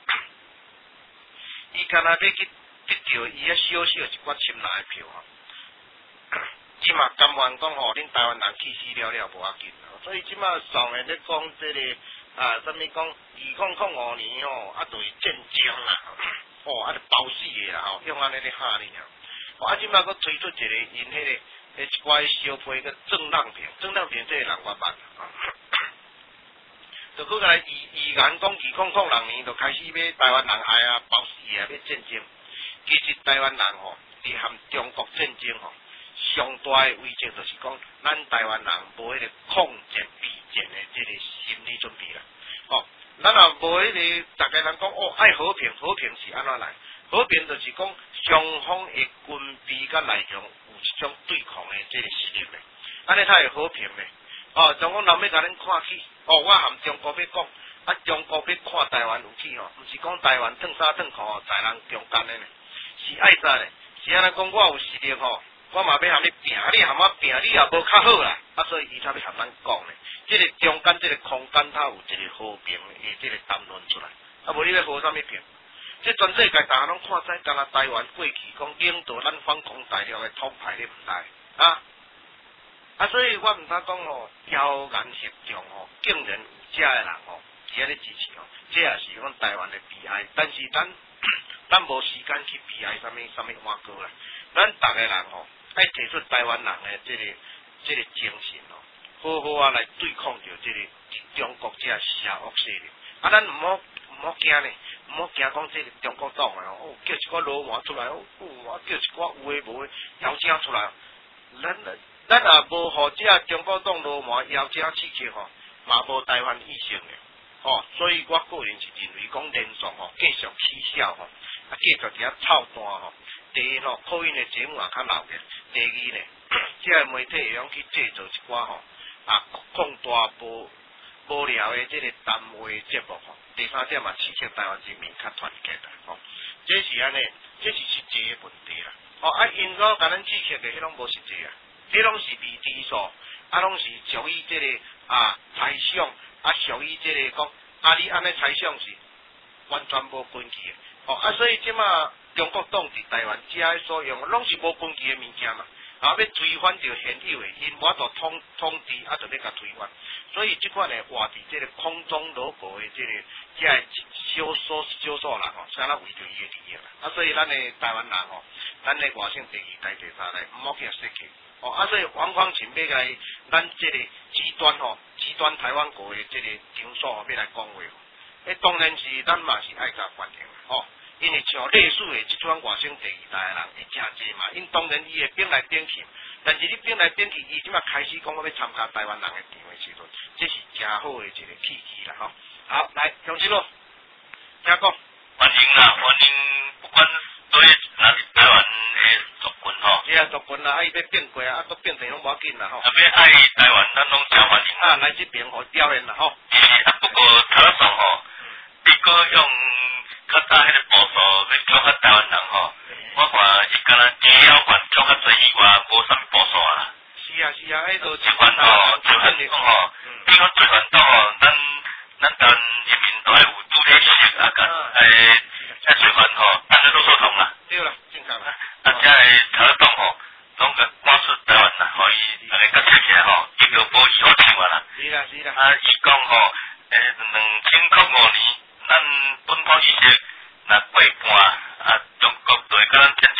伊干那要去得到伊遐小小一寡侵来票吼，即嘛甘愿讲吼，恁台湾人气死了了无要紧。所以即嘛上个咧讲即个啊，啥物讲二零零五年吼，啊就是战争啦，哦啊就包死个啦吼，用安尼咧吓你啊。啊即嘛佫推出一个因迄、那个。诶，一寡小批个郑浪平，郑浪平这个人我捌啊，就佮来预预言讲二零零六年就开始要台湾人爱啊，包死啊，要战争。其实台湾人吼，伫含中国战争吼，上大诶威胁就是讲，咱台湾人无迄个抗战避战诶即个心理准备啦。哦，咱也无迄个，大家人讲哦，爱和平，和平是安怎来？和平就是讲双方诶军备甲内容。一种对抗的这个实力咧，安尼才会和平咧。哦，像讲人要甲恁看起，哦，我含中国要讲，啊，中国要看台湾有起吼，毋是讲台湾脱衫脱裤在人中间咧，是爱在咧，是安尼讲我有实力吼，我嘛要含你拼，你含我拼，你也无较好啦，啊，所以伊才要含咱讲咧，即、這个中间即个空间，它有一个和平的即个谈论出来，啊，无你要和啥物平？即全世界大家拢看在，敢若台湾过去讲领导咱反攻大陆的统派咧，毋知啊啊，所以我毋知讲吼，谣言惑众吼，竟然有遮个人吼，伫遐咧支持吼，这也是讲台湾的悲哀。但是咱咱无时间去悲哀啥物啥物碗糕啦，咱逐个人吼，爱提出台湾人的即、這个即、這个精神吼，好好啊来对抗着即个中國遮邪惡勢力。啊，咱毋好毋好驚呢。毋好驚講即個中國黨誒哦，叫一寡羅馬出來，哦，哦叫一寡有誒無誒妖精出來，咱咱也無互這中國黨羅馬妖精刺激吼，嘛無台灣意識誒，吼，所以我個人是認為講連續吼繼續起笑吼，啊繼續伫遐操蛋吼，第一吼口音誒節目也較鬧嘅，第二呢，即個媒體會用去製造一寡吼啊擴大無無聊誒即個談話節目吼。第三點嘛，刺激台灣人民較團結啦，吼，這是安尼，這是實際嘅問題啦，哦，啊，因所甲咱刺激嘅，迄攏無實際啊，迄攏是未知數，啊，攏是屬於即個啊猜想，啊，屬於即個講，啊，你安尼猜想是完全無根據嘅，哦，啊，所以即馬中國黨佇台灣遮所用，攏是無根據嘅物件嘛，啊，要推翻着現有嘅，因無法度統統治，啊，就要甲推翻。所以即款呢，活佇即個空中樓閣的即、這個，即係少數少數人吼，才能為着伊嘅利益啦。啊，所以咱嘅台灣人吼，咱嘅外省第二代、第三代，毋好去失去。哦，啊，所以王光前要來咱即個極端吼，極端台灣國嘅即個場所吼，要來講話吼。誒，當然是咱嘛是愛甲歡迎吼，因為像類似嘅即款外省第二代嘅人會誠濟嘛，因當然伊會變來變去。但是你變來變去，伊即馬開始講我要參加台灣人嘅場嘅時陣，這是真好嘅一個契機啦，吼。好，來向前路，聽講。 歡迎啦，歡迎，不管對哪是台灣嘅族群吼。 是啊，族群啦，啊伊要變過啊，都變成攏無要緊啦，吼。 啊，要愛台灣，咱攏真歡迎。 啊，來這邊互表現啦，吼。 是啊，不過頭一上吼，你閣用較早迄個步數要叫較台灣人吼。我看伊敢若只要還做較濟以外，無啥物步數啊。 是啊是啊，迄都即款吼，就肯定講吼，比如最傳統吼，咱咱台灣人民都愛有拄體識啊，甲誒，啊最煩吼，大家都說通啦。 對啦，正常啦。 啊，即係頭一檔吼，攏個趕出台灣啦，互伊安尼甲切起來吼，伊就無以後聽啊啦。是啦是啦。啊，伊講吼，誒，兩千零五年，咱本土意識若過半。啊，中國對咱真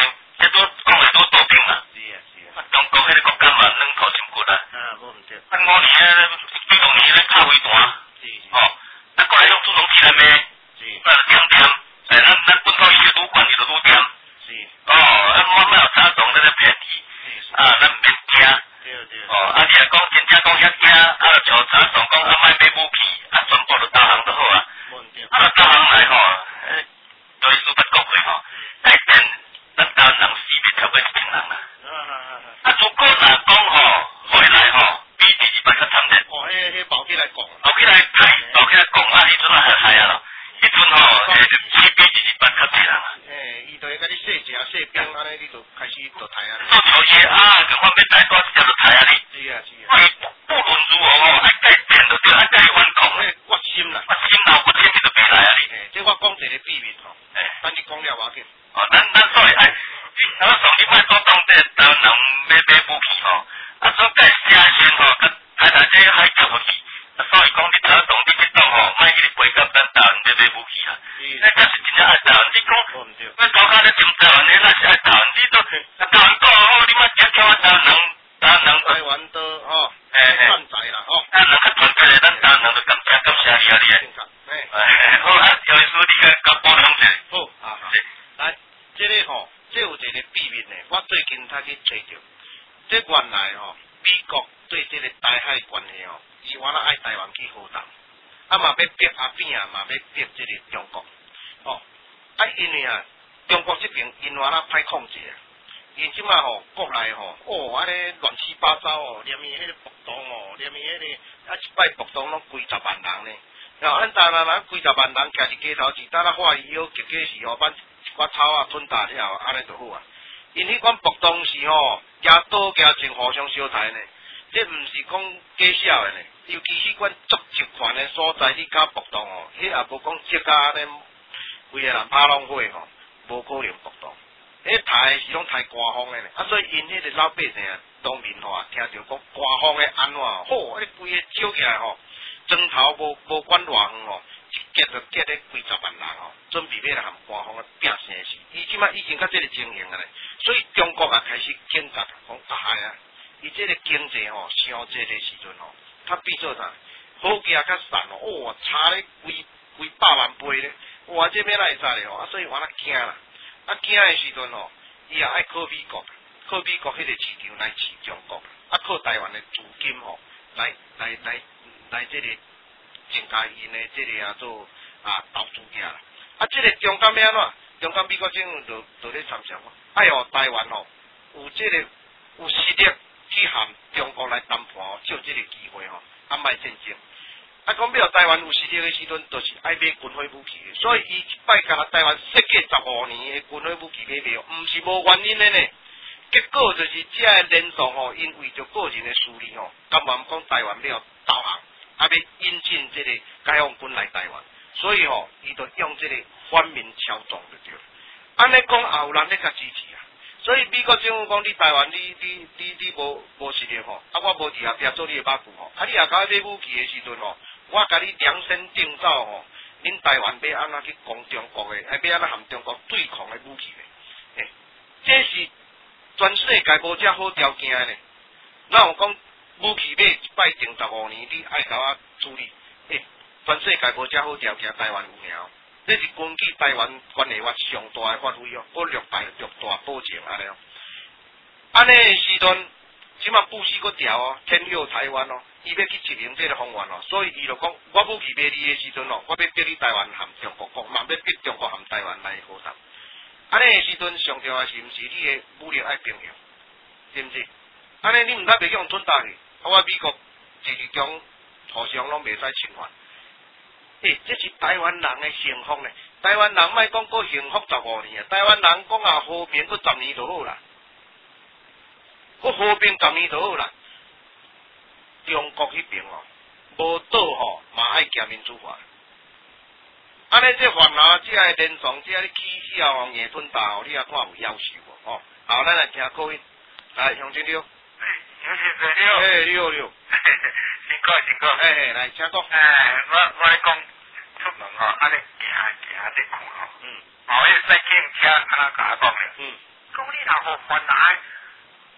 软头前骨啦。 啊，无毋对。 啊，五年几六年咧较微大。 是是。 哦，啊，过来种注重起来咩？ 是。 啊，点点，诶，咱咱本土伊愈管伊就愈点。 是。 哦，啊，慢慢有差动在咧便利。啊，咱免惊。对对。哦，啊，你若讲真正讲遐惊，啊，像差动讲啊，莫买武器，啊，全部就导航就好啊。 无毋对。 啊，导航来吼，诶，对司法国会吼，改变咱台湾人死灭超过一千人啦。啊啊啊！啊，如果若讲吼，回来吼，比第二摆较惨烈。 哦，迄迄跑起来讲。 跑起来抬，跑起来讲啊，迄阵啊害啊咯，迄阵吼，诶，比比第二摆较济人啊。 诶，伊就会甲你细食细冰，安尼你就开始就抬啊。 做潮嘢啊，共款要抬多一条就抬啊你。是啊是啊。哎，不论如何吼，爱改变就对，爱改反抗。 诶，决心啦。 决心啦，决心就袂来啊你。 诶，这我讲一个秘密吼。诶，等你讲了我紧。 哦，咱咱所以爱，我上礼拜做当地台湾人买买武器吼，啊，所介社宣吼，甲台台这海接落去，啊，所以讲你台东你去当吼，莫去陪甲咱台湾买买武器啊。那这是真正爱台湾，你讲，我高家咧争台湾，你那是爱台湾，你都台湾讲好，你莫只叫我台湾人，台湾人台湾都吼， 诶诶， 团结啦吼， 咱人较团结咧，咱台湾人就感谢感谢你啊你。诶，好啊，有时你个甲补充者。 好啊，来，这个吼，这有一个秘密呢，我最近才去找着，这原来吼，美国对这个台海关系吼，伊原来爱台湾去好谈，啊嘛要逼阿扁啊，嘛要逼这个中国，哦，啊因为啊，中国这边因原来歹控制啊，因即马吼国内吼，哦，安尼乱七八糟哦，连伊迄个暴动哦，连伊迄个啊一摆暴动拢几十万人呢。然后咱台湾人几十万人徛伫街头前，等咱化以后，结果是吼，把一寡草啊吞大了，安尼就好啊。因迄款暴动是吼，加刀加钱互相相杀呢，这毋是讲假笑的呢。尤其迄款足集权的所在，你甲暴动哦，迄也无讲即甲安尼，规个人拍拢火吼，无可能暴动。迄台是拢台官方的呢，啊，所以因迄个老百姓啊，当面吼听着讲官方的安怎，吼，迄规个烧起来吼。砖头无无管偌远吼，一结就结咧几十万人吼，准备要来含官方啊拼生死。伊即摆已经到这个情形啊咧，所以中国啊开始警觉，讲哎呀，伊这个经济吼上这个时阵吼，它变做啥？好价较散哦，哇，差咧几几百万倍咧，哇，这要来会使咧吼，啊，所以我咧惊啦，啊惊的时阵吼，伊也爱靠美国，靠美国迄个市场来饲中国，啊靠台湾的资金吼来来来。来，这个增加因的这个啊做啊投资者啦，啊，这个中间要安怎？中间美国政府就就咧参详，哎哟，台湾吼有这个有实力去和中国来谈判哦，就有这个机会吼，啊，卖战争。啊，讲要台湾有实力的时阵，就是爱买军火武器，所以伊一摆甲台湾设计十五年的军火武器买卖，毋是无原因的呢。结果就是这个联想吼，因为着个人的私利吼，甘愿讲台湾要导航。啊！要引进这个解放军来台湾，所以吼、哦，伊就用这个反民操纵就对了。安尼讲也有人咧甲支持啊，所以美国政府讲你台湾你你你你无无实力吼，啊我无伫后壁做你的马股吼，啊你也甲我买武器的时阵吼，我甲你量身定造吼，恁台湾要安怎去攻中国的，还要安怎含中国对抗的武器的，诶，这是全世界无遮好条件的呢。那我讲。武器买一摆定十五年，你爱甲我处理，诶、欸，全世界无遮好条件，台湾有赢，这是根据台湾关系法上大的法规哦，我略大略大保证安尼哦。安尼的时阵，即马布施个调哦，天佑台湾哦，伊要去执行这个方案哦，所以伊就讲，我武器买你的时阵哦，我要逼你台湾含中国讲，嘛要逼中国含台湾来合谈。安尼的时阵，上重要是毋是你的武力爱平衡，是毋是？安尼你毋通袂用吞大去。啊！我美国就是讲互相拢袂使侵犯，诶、欸，这是台湾人的幸福呢。台湾人莫讲过幸福十五年啊，台湾人讲啊和平过十年就好啦，过和平十年就好啦。中国迄边哦，无倒吼嘛爱行民主法。安尼这烦恼，这个连床，这个起笑哦，硬吞大哦，你也看有夭寿无？哦，好，咱来听口音，来杨经理。 有是是了， 哎，六六， 辛苦辛苦， 哎哎，来，请讲。 哎，我我来讲出门吼，安尼行行伫看吼，嗯，后迄赛警车安那甲我讲咧，嗯，讲你若好烦恼，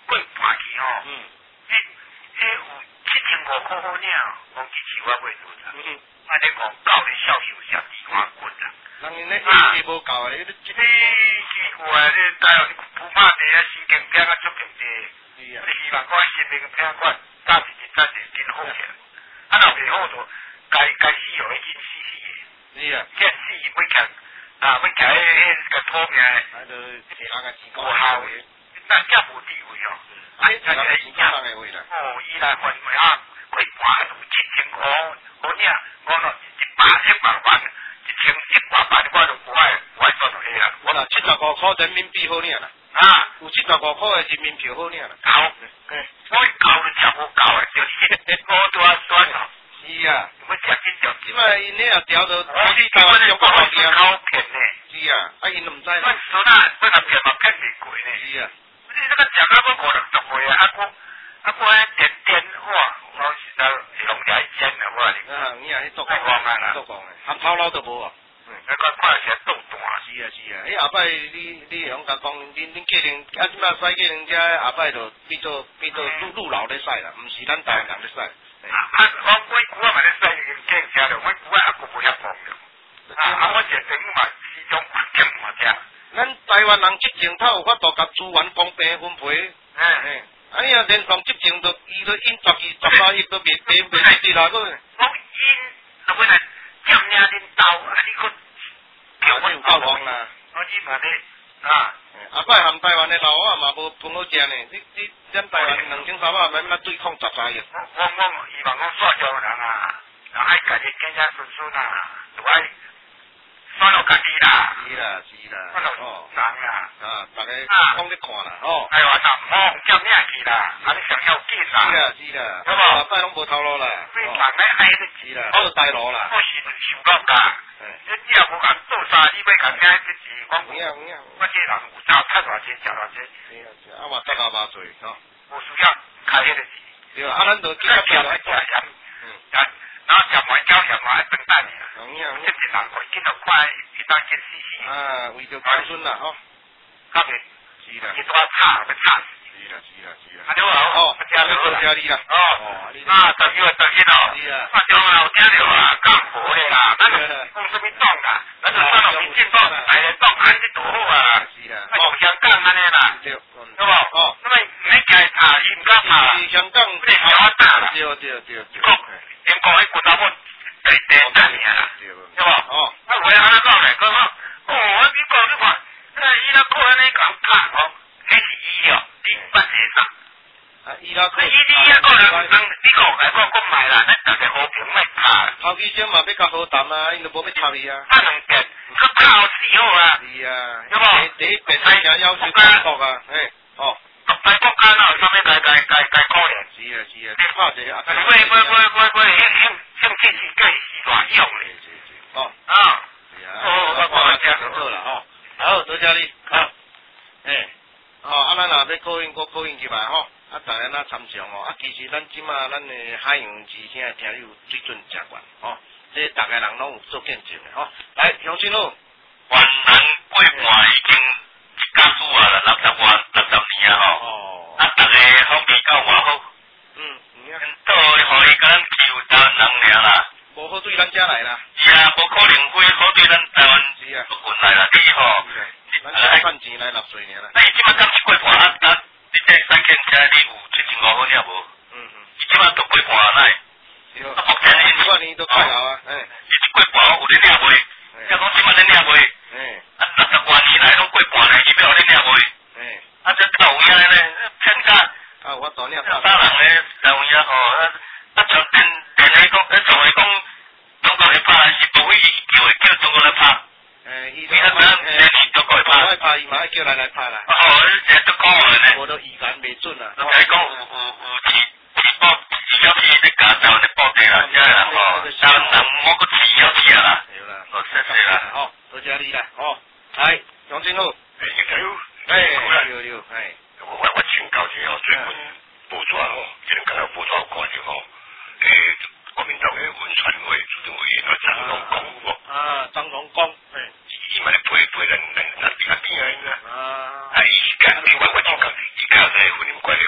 过半期吼， 嗯， 迄迄有七千五块好领，讲支持我买多啦。 嗯， 啊，你讲到你小休十二万滚啦。 人因咧运气无够啊，你你奇怪，你台湾不怕地啊，时间拼啊足紧地。 是啊。 你希望讲心灵拼款，早一日早一日真好起来。啊，若袂好就该该死互伊紧死死的。 是啊。 见死要强啊，要强迄迄个土命。 啊，就其他个钱无效的，咱遮无地位哦。 啊，其他个钱讲人个话啦。 哦，伊来分配啊，过半有七千块，好领，我咯一百一百万，一千一百万，我就不爱不爱做到遐啦。 我啦，七十五块人民币好领啦。 啊， 有七十五块的人民票好领啦。 够，我够就吃无够的，就是我拄啊抓到。 是啊。 要食真着。 即摆因咧也调到， 我是台湾中国好惊口骗呢。 是啊，啊因都唔知啦。 我孙啊，孙啊骗嘛骗袂过呢。 是啊。 你这个食到要五六十岁啊，啊我啊我迄点点哇，我实在用来煎啊，我哩。 啊，你啊，迄做讲啊啦， 做讲诶，含头脑都无啊。 嗯，那个看起来冻大。 是啊是啊，迄后摆你你用甲讲，恁恁客人啊，即摆使客人遮后摆就变做变做愈愈老咧使啦，毋是咱台湾人咧使。 啊啊！我尾骨啊嘛咧使用健食了，尾骨啊还佫无遐胖了。啊啊！我食整嘛是种环境嘛食。 咱台湾人执政，他有法度甲资源公平分配。 嗯嗯。 啊，你若连上执政，就伊都印十二十三亿都袂袂袂得啦，个。 我因若要来占领恁兜，啊你佫叫我够忙啦。 我只嘛咧啊。 啊摆含台湾的老外嘛无分好食呢，你你咱台湾两千三百万要对抗十三亿。 我我我希望讲刷掉人啊，啊爱家己更加顺顺啊，就爱刷到家己啦。 是啦是啦。 哦。人啦。 啊，大家讲咧看啦，哦。 哎呀，那我占领去啦，啊你想要紧啦。 是啦是啦。 好无？ 摆拢无头路啦。 你人咧爱得是啦，好大路啦。 我是想到啦。你只要无共做啥，你要共听即是讲。 有影有影。 我这人有早趁偌济，食偌济。 是啊是啊，啊嘛得阿爸做，吼。 无需要开迄个字。 对啊，啊咱就即刻食来食盐。嗯。然后食完椒盐嘛，等等你啦。 有影有影。 即是人快见到快，一当见死死。 啊，为着子孙啦，吼。 较袂。 是啦。 伊拄啊吵，要吵死。 是啦是啦是啦。 啊，你好， 哦， 加油啦！ 加你啦。 哦。啊，十月十一哦。 是啊。 啊，中啊，有听着啊，讲好咧啦，咱讲什么党啦？咱就算落民进党，大家党安尼多好啊！ 是啦。 哦，香港安尼啦。 对。 对无？哦。那么你家查，伊毋敢查。 香港。 你小我打啦。 对对对对。 讲，因讲迄骨头我第第三年啦。 对无？ 对无？哦。啊，为安尼讲咧？讲讲，哦，我你讲你看，那伊那个安尼讲讲讲，迄是医疗，你捌会上。 啊，伊拉伊你啊，个人人，你讲来讲讲卖啦，咱大家和平来拍。 头期先嘛要较好谈啊，因都无要插你啊。 啊，两遍，佢拍好死好啊。 是啊。 有冇？ 第一遍先要求中國啊，誒，哦。 各大國家哪有啥物該該該該可憐？ 是啊是啊，你拍者啊。 喂喂喂喂喂，興興興天是計是亂用咧。 是是。哦。 啊。 是啊。 哦，我我聽唔錯啦，哦。好，多謝你。好。誒。哦，啊，咱若要考音，我考音入來吼。啊，大家若參詳哦，啊，其實咱即馬咱誒海洋之聲聽你有水準真懸，吼，這大家人攏有做見證嘅，吼。來，楊先生， 原人過半已經一家子啊，六十外六十年啊，吼。哦。啊，大家風氣夠偌好。 嗯，嗯啊。 倒互伊甲咱欺負台灣人爾啦。 無好對咱遮來啦。 是啊，無可能會好對咱台灣是啊，不滾來啦，你吼。 咱愛趁錢來納稅爾啦。 那伊即馬敢是過半啊？啊，你這三千車你有七千五好領無？嗯嗯。伊即馬都過半啊，奈。 是哦。啊，目前你過年都快了啊，誒。伊即過半有咧領袂？要講即馬咧領袂？誒。啊，六十多年來攏過半咧，伊要咧領袂？誒。啊，這到位啊咧，騙假。啊，我當領。打人咧，到位啊吼，啊啊像電電嚟講，啊像嚟講，中國嚟拍是無會叫會叫中國來拍。誒，伊那個誒，中國來拍。我拍伊嘛，叫咱來拍啦。哦，誒都講話咧。我都預感未準啊。嚟講有有有市市報市小市咧，加上咧報地啦，即係啦吼，但人我個市小市啊啦。係啦，哦，謝謝啦，好，多謝你啦，哦，係楊正好。誒，加油！誒，有有，係。我我請教一下哦，最近報紙哦，即係今日報紙有關嘅吼，誒，國民黨嘅文傳會主席委員啊，張龍講喎。啊，張龍講，誒。伊嘛咧陪陪咱咱咱邊啊邊啊，啊，伊是講，我我請教，伊家在婚姻關係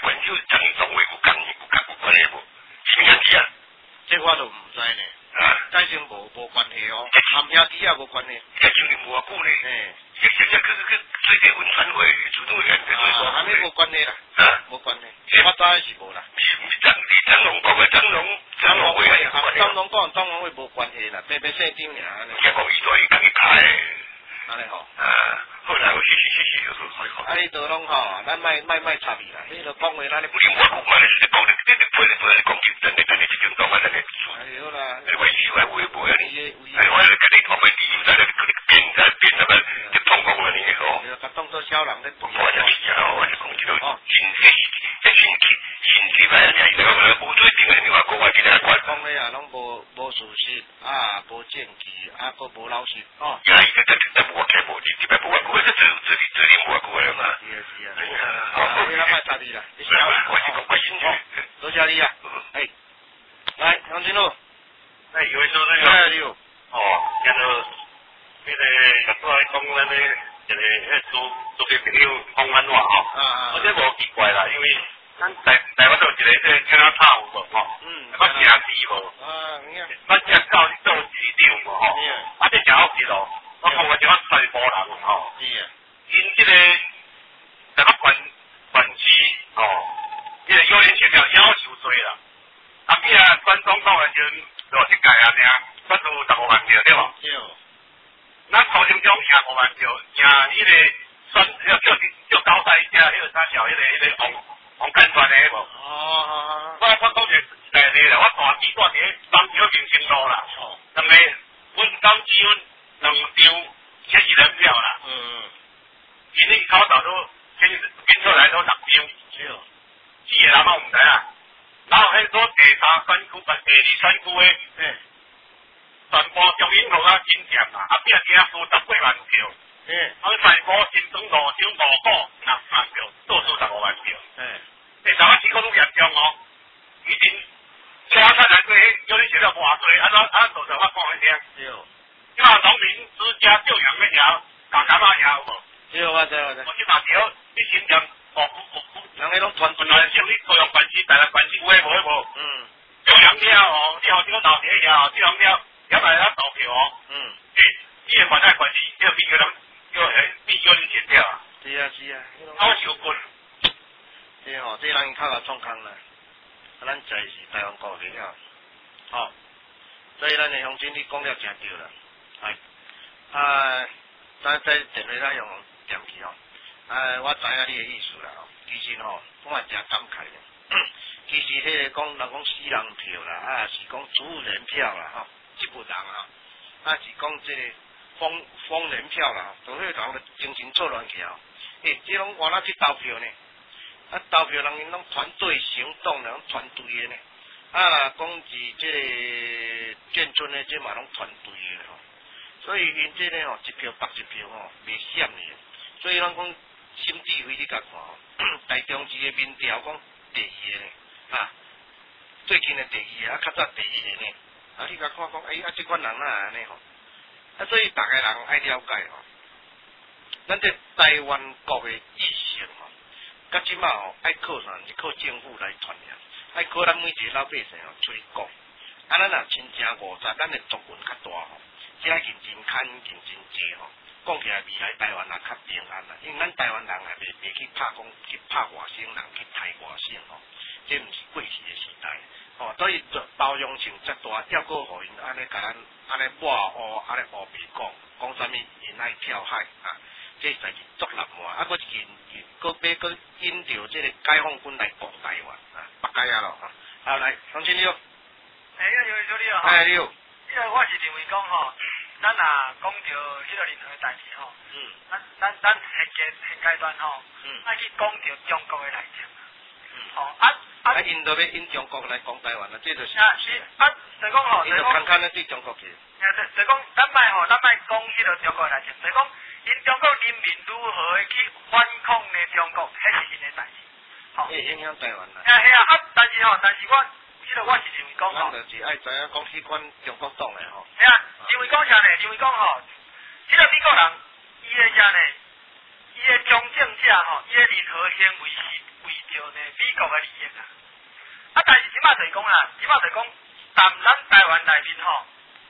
兄弟也无关系。 这经历无偌久呢。 嘿。 这现在去去水地温泉会主动员在做。 啊，安尼无关系啦。 啊， 无关系。我早是无啦。 你张你张龙讲嘅张龙张龙会啊， 张龙讲张龙会无关系啦，白白姓丁尔安尼。 结果伊在伊家己开。 安尼吼。 啊，好啦，我谢谢谢谢，好好好。 啊，你都拢吼，咱卖卖卖插伊啦，迄个讲话咱咧。 不是我讲嘛，你讲你你你配嚟配嚟讲真嘅真嘅，即種講啊真嘅。 係好啦。 你為事為會唔會啊？你係我哋跟你講咪啲要晒，你變晒變晒咪，即通講啊你哦。 你個當作小人咧。 我就知啊，我就講知道。哦。前世即前期前期咪係你講冇水平嘅，你話講話幾多關？ 講咧啊，攏無無事實啊，無證據啊，個無老實哦。 呀，依家真真冇睇冇啲，點解冇話過？這這這裡這裡冇話過啦嘛。 是啊是啊。哎呀，好，你咱賣插你啦。 是啊，我是講我興趣。 多謝你啊。哎，來，楊金路。 哎，有位說那個。 哎，你有。 哦，然後那個我講咱咧，一個迄做做嘅朋友講安怎吼？ 啊我這無奇怪啦，因為咱台台灣有一個即聽咱拍有無吼？ 嗯。 捌食豬無？ 啊，你啊。 捌食狗去做市場無吼？ 是啊。 啊，這真好食咯！我講我一個西部人吼。 是啊。 因這個在個關關區吼，這個幼年學校要求多啦。啊，比啊選總統嘅時陣，就一屆啊，爾選出十五萬票對無？ 對。 咱高雄中贏五萬票，贏迄個選，迄個叫叫高賽者，迄個啥小，迄個迄個王王干川的無？ 哦。 我我講一個實在的啦，我大幾掛喺東橋民生路啦。哦。兩個阮當時阮兩張七十人票啦。嗯。因為考察都編編出來都六張。是哦。四個人我唔知啊。然後迄個第三選區、第二選區的。嗯。全部中英路啊，真正啊，啊變成數十幾萬票。嗯。啊，西部新莊路上五股六萬票，倒數十五萬票。嗯。第三個市區都嚴重哦，以前車出來對迄有啲寫了偌濟，啊咱啊做就我講你聽。對。即馬農民自家救養嗰條，搞幹嘛嘢有無？對，我知我知。我即馬條係新疆哦，人哋攏傳傳來像你高雄關係、台南關係有誒無誒無？嗯。救養了哦，你後這個老爹了，救養了。一來他投票哦，嗯，誒，依個關係關係，要邊個人叫誒邊個人選票啊？是啊是啊，我受過。即係吼，即人較較創空啦，啊，咱在是台灣國民啊，吼，所以咱嘅鄉親你講了真對啦，係，啊，咱在電話咱用點去吼，啊，我知影你嘅意思啦，其實吼，我嘛真感慨嘅，其實迄個講人講死人票啦，啊，是講主人票啦，吼。即部人啊，啊是講即個瘋瘋人票啦，都迄個人個精神錯亂去啊！誒，即攏往哪去投票呢？啊，投票人因攏團隊行動，人團隊嘅呢。啊啦，講是即個眷村呢，即嘛攏團隊嘅吼。所以因即個吼一票白一票吼，袂閃嘅。所以咱講心智慧你甲看吼，台中市嘅民調講第二個呢，啊，最近嘅第二個，啊較早第一個呢。啊！你甲看講，哎啊，即款人哪安尼吼？啊，所以逐個人愛了解吼，咱這台灣國嘅意識吼，甲即馬吼愛靠啥？是靠政府來傳揚，愛靠咱每一個老百姓吼出去講。啊，咱若親情五十，咱嘅族群較大吼，即係認真看認真濟吼，講起來未來台灣也較平安啦。因為咱台灣人也袂袂去拍講去拍外省人去殺外省吼，這毋是過去嘅時代。哦，所以包容性則大，要個互因安尼甲咱安尼抹黑，安尼黑白講，講啥物因愛跳海啊，這才是作難話。啊，佫引引，佫要佫引着這個解放軍來攻台灣啊，北解啊咯啊。好來，鄉親你好。 哎，有有有你好。 哎，你好。 因為我是認為講吼，咱若講着迄個任何代志吼，嗯，咱咱咱現階現階段吼，嗯，愛去講着中國嘅內情，嗯，吼啊。啊！ 因都要因中國來講台灣啦，這就是。 啊是啊，就講吼，就講。 看看咧對中國去。 啊，就就講，咱賣吼，咱賣講迄個中國來情，就講因中國人民如何去反抗呢？中國，迄是因嘅代志。吼。會影響台灣啦。啊係啊，啊，但是吼，但是我，迄個我是認為講吼。 咱就是愛知影講迄款中國黨嘅吼。 係啊，認為講啥呢？認為講吼，迄個美國人，伊嘅啥呢？伊嘅中正者吼，伊嘅任何行為是為着呢美國嘅利益啊。啊，但是即馬就講啦，即馬就講，但咱台灣內面吼，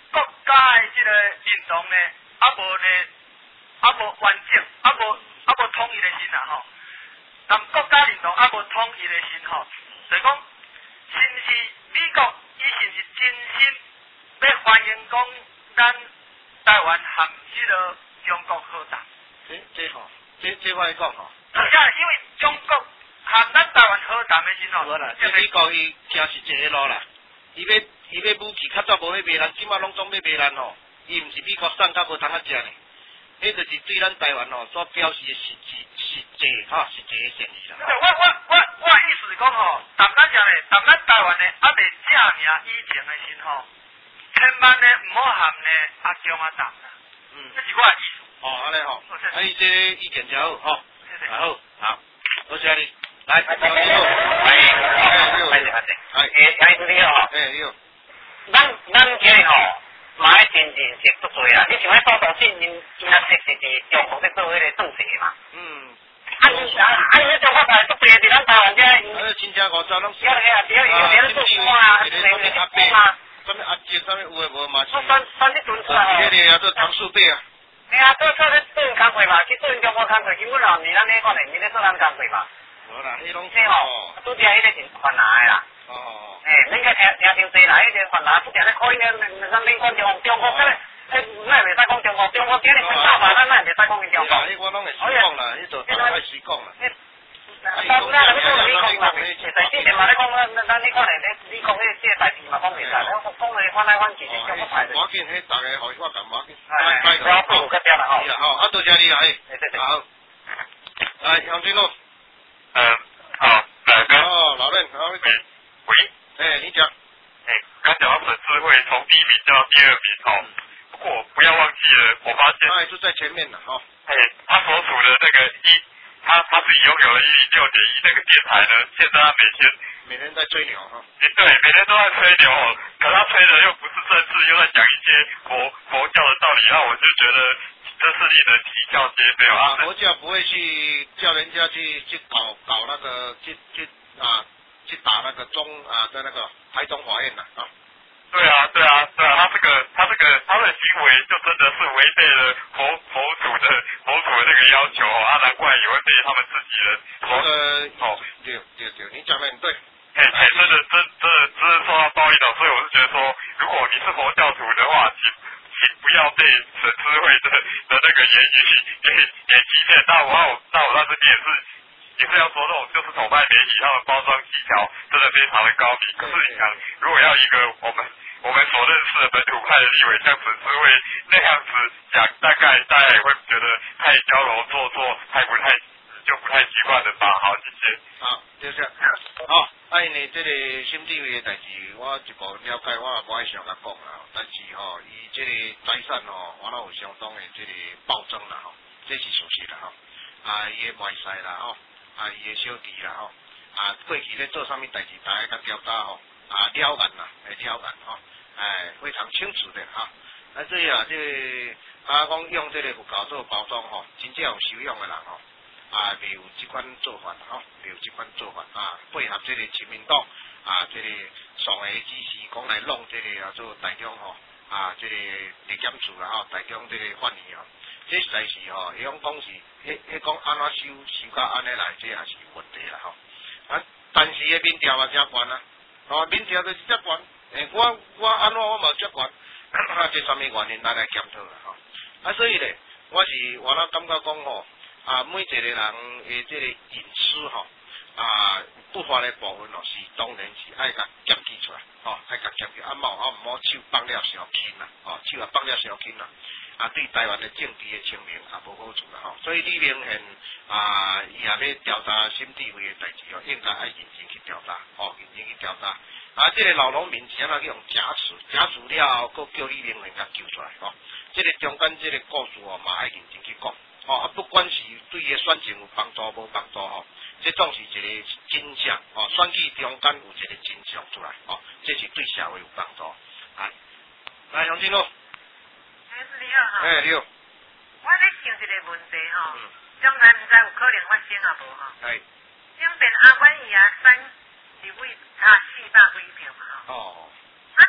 国家的这个认同呢，啊无呢，啊无完整，啊无啊无统一的心啊吼。但国家认同啊无统一的心吼，就是讲，是毋是美国伊是毋是真心要欢迎讲咱台湾含这个中国合作？ 这这吼，这这我讲吼。 而且因为中国含咱台湾合谈的时候， 无啦，这美国伊行是一个路啦。伊要伊要武器较早无要卖咱，即马拢总要卖咱吼。伊毋是美国送较无通啊食呢，迄就是对咱台湾吼所表示的实质实际吼实际的善意啦。 我我我我意思是讲吼，谈咱讲咧，谈咱台湾咧，还未正名以前的时候，千万咧毋好含咧阿姜啊谈啦。嗯，这是我的意思。 哦，安尼吼，啊，伊这意见真好吼。好，好，多谢你。来，杨师傅， 哎，哎，谢谢，哎，杨师傅你好， 哎，你好。 咱咱今日吼，嘛爱真认识足多啦。你像迄报道新因因啊，确实伫中国在做迄个政策嘛。嗯。啊，你啊，啊，你中国台足多伫咱台湾遮。 啊，真正五十拢是。 有啊，有有有做官啊，有有有做啊。 什么阿姐，什么有诶无嘛是。 我算算你准出来。 迄个啊，做唐树伯啊。 哎呀，做做咧做工课嘛，去做中国工课，根本就毋是咱咧可能，是咧做咱工课嘛。 无啦，迄拢是吼，拄则迄个是犯难诶啦。哦。诶，恁个听听伤济啦，迄个犯难，拄则咧可以咧，咱免讲中中国，咱诶，咱袂使讲中国，中国今日分大嘛，咱咱袂使讲因中国。 迄我拢会随讲啦，迄就爱随讲啦。 但咱咱咧讲你讲啦，其实之前嘛咧讲，咱咱你可能咧，你讲迄个这代志嘛讲袂使，咱讲咧翻来翻去，中国派的。 我见迄大家互我干嘛？ 哎，我不有个点啦吼。 好，啊，多谢你啊，哎，好。来，杨军路。 嗯，好，来跟哦，老任，好， 喂喂， 哎，你讲， 哎，刚讲到沈智慧从第一名叫到第二名，哦，不过不要忘记了，我发现他也是在前面的，哈， 哎，他所属的那个一，他他自己拥有了一零六点一那个电台呢，现在他每天每天在吹牛，哈， 哎，对，每天都在吹牛，可他吹的又不是政治，又在讲一些佛佛教的道理，然后我就觉得真是令人啼笑皆非啊！ 佛教不会去叫人家去去搞搞那个去去啊去打那个中啊在那个台中法院的啊。 对啊对啊对啊，他这个他这个他的行为就真的是违背了佛佛祖的佛祖的那个要求啊，难怪也会被他们自己人佛的哦，对对对，你讲的很对。 哎哎，真的真真的真的受到报应了，所以我是觉得说，如果你是佛教徒的话，请请不要被沈智慧的的那个言语给给欺骗。那我我那我在这边也是也是要说，那种就是统派媒体他们包装技巧真的非常的高明。可是你想，如果要一个我们我们所认识的本土派的立委像沈智慧那样子讲，大概大家也会觉得太娇柔做作，太不太就不太习惯的吧。好，谢谢。 好，就这样。好。啊，因为这个新地位的代志，我一步了解，我无爱上甲讲啦。但是吼、哦，伊这个财产吼，我拢有相当的这个暴增啦吼，这是事实啦吼。啊，伊的卖婿啦吼，啊，伊的小弟啦吼，啊，过去咧做啥物代志，大家甲调查吼，啊，了案啦，会了案吼，哎，非常清楚的哈。啊，所以啊，这个啊，讲用这个佛教做包装吼，真正有修养的人吼。啊，未有这款做法吼，未有这款做法啊，配合这个亲民党啊，这个上下指示讲来弄这个啊做台中吼啊，这个地检署啦吼，台中这个法院吼，这实在是吼，迄种讲是，迄迄讲安怎收收到安尼来，这也是有问题啦吼。啊，但是迄民调嘛真悬啊，哦，民调就是遮悬，诶，我我安怎我嘛遮悬，啊，这什么原因咱来检讨啦吼。啊，所以咧，我是我那感觉讲吼。啊，每一个人诶，这个隐私吼，啊，不法的部分咯，是当然是爱甲检举出来，吼、哦，爱甲检举，啊冇啊唔好手放了伤轻啦，哦，手啊放了伤轻啦，啊，对台湾的政治的清明也无好处啦，吼、哦，所以李明宪啊，伊也要调查新地位的代志哦，应该爱认真去调查，哦，认真去调查，啊，这个老农民是安怎去用假词，假词了后，佫叫李明宪甲救出来，吼、哦，这个中间这个故事哦，嘛爱认真去讲。哦，啊，不管是对伊选情有帮助无帮助吼，这总是一个真相哦。选举中间有一个真相出来哦，这是对社会有帮助。来，来杨金路， 哎，是你好哈。 哎，你好。 我咧想一个问题吼，将来毋知有可能发生啊无吼？ 哎。 顶边阿阮伊啊选立委差四百几票嘛吼。哦。啊，伫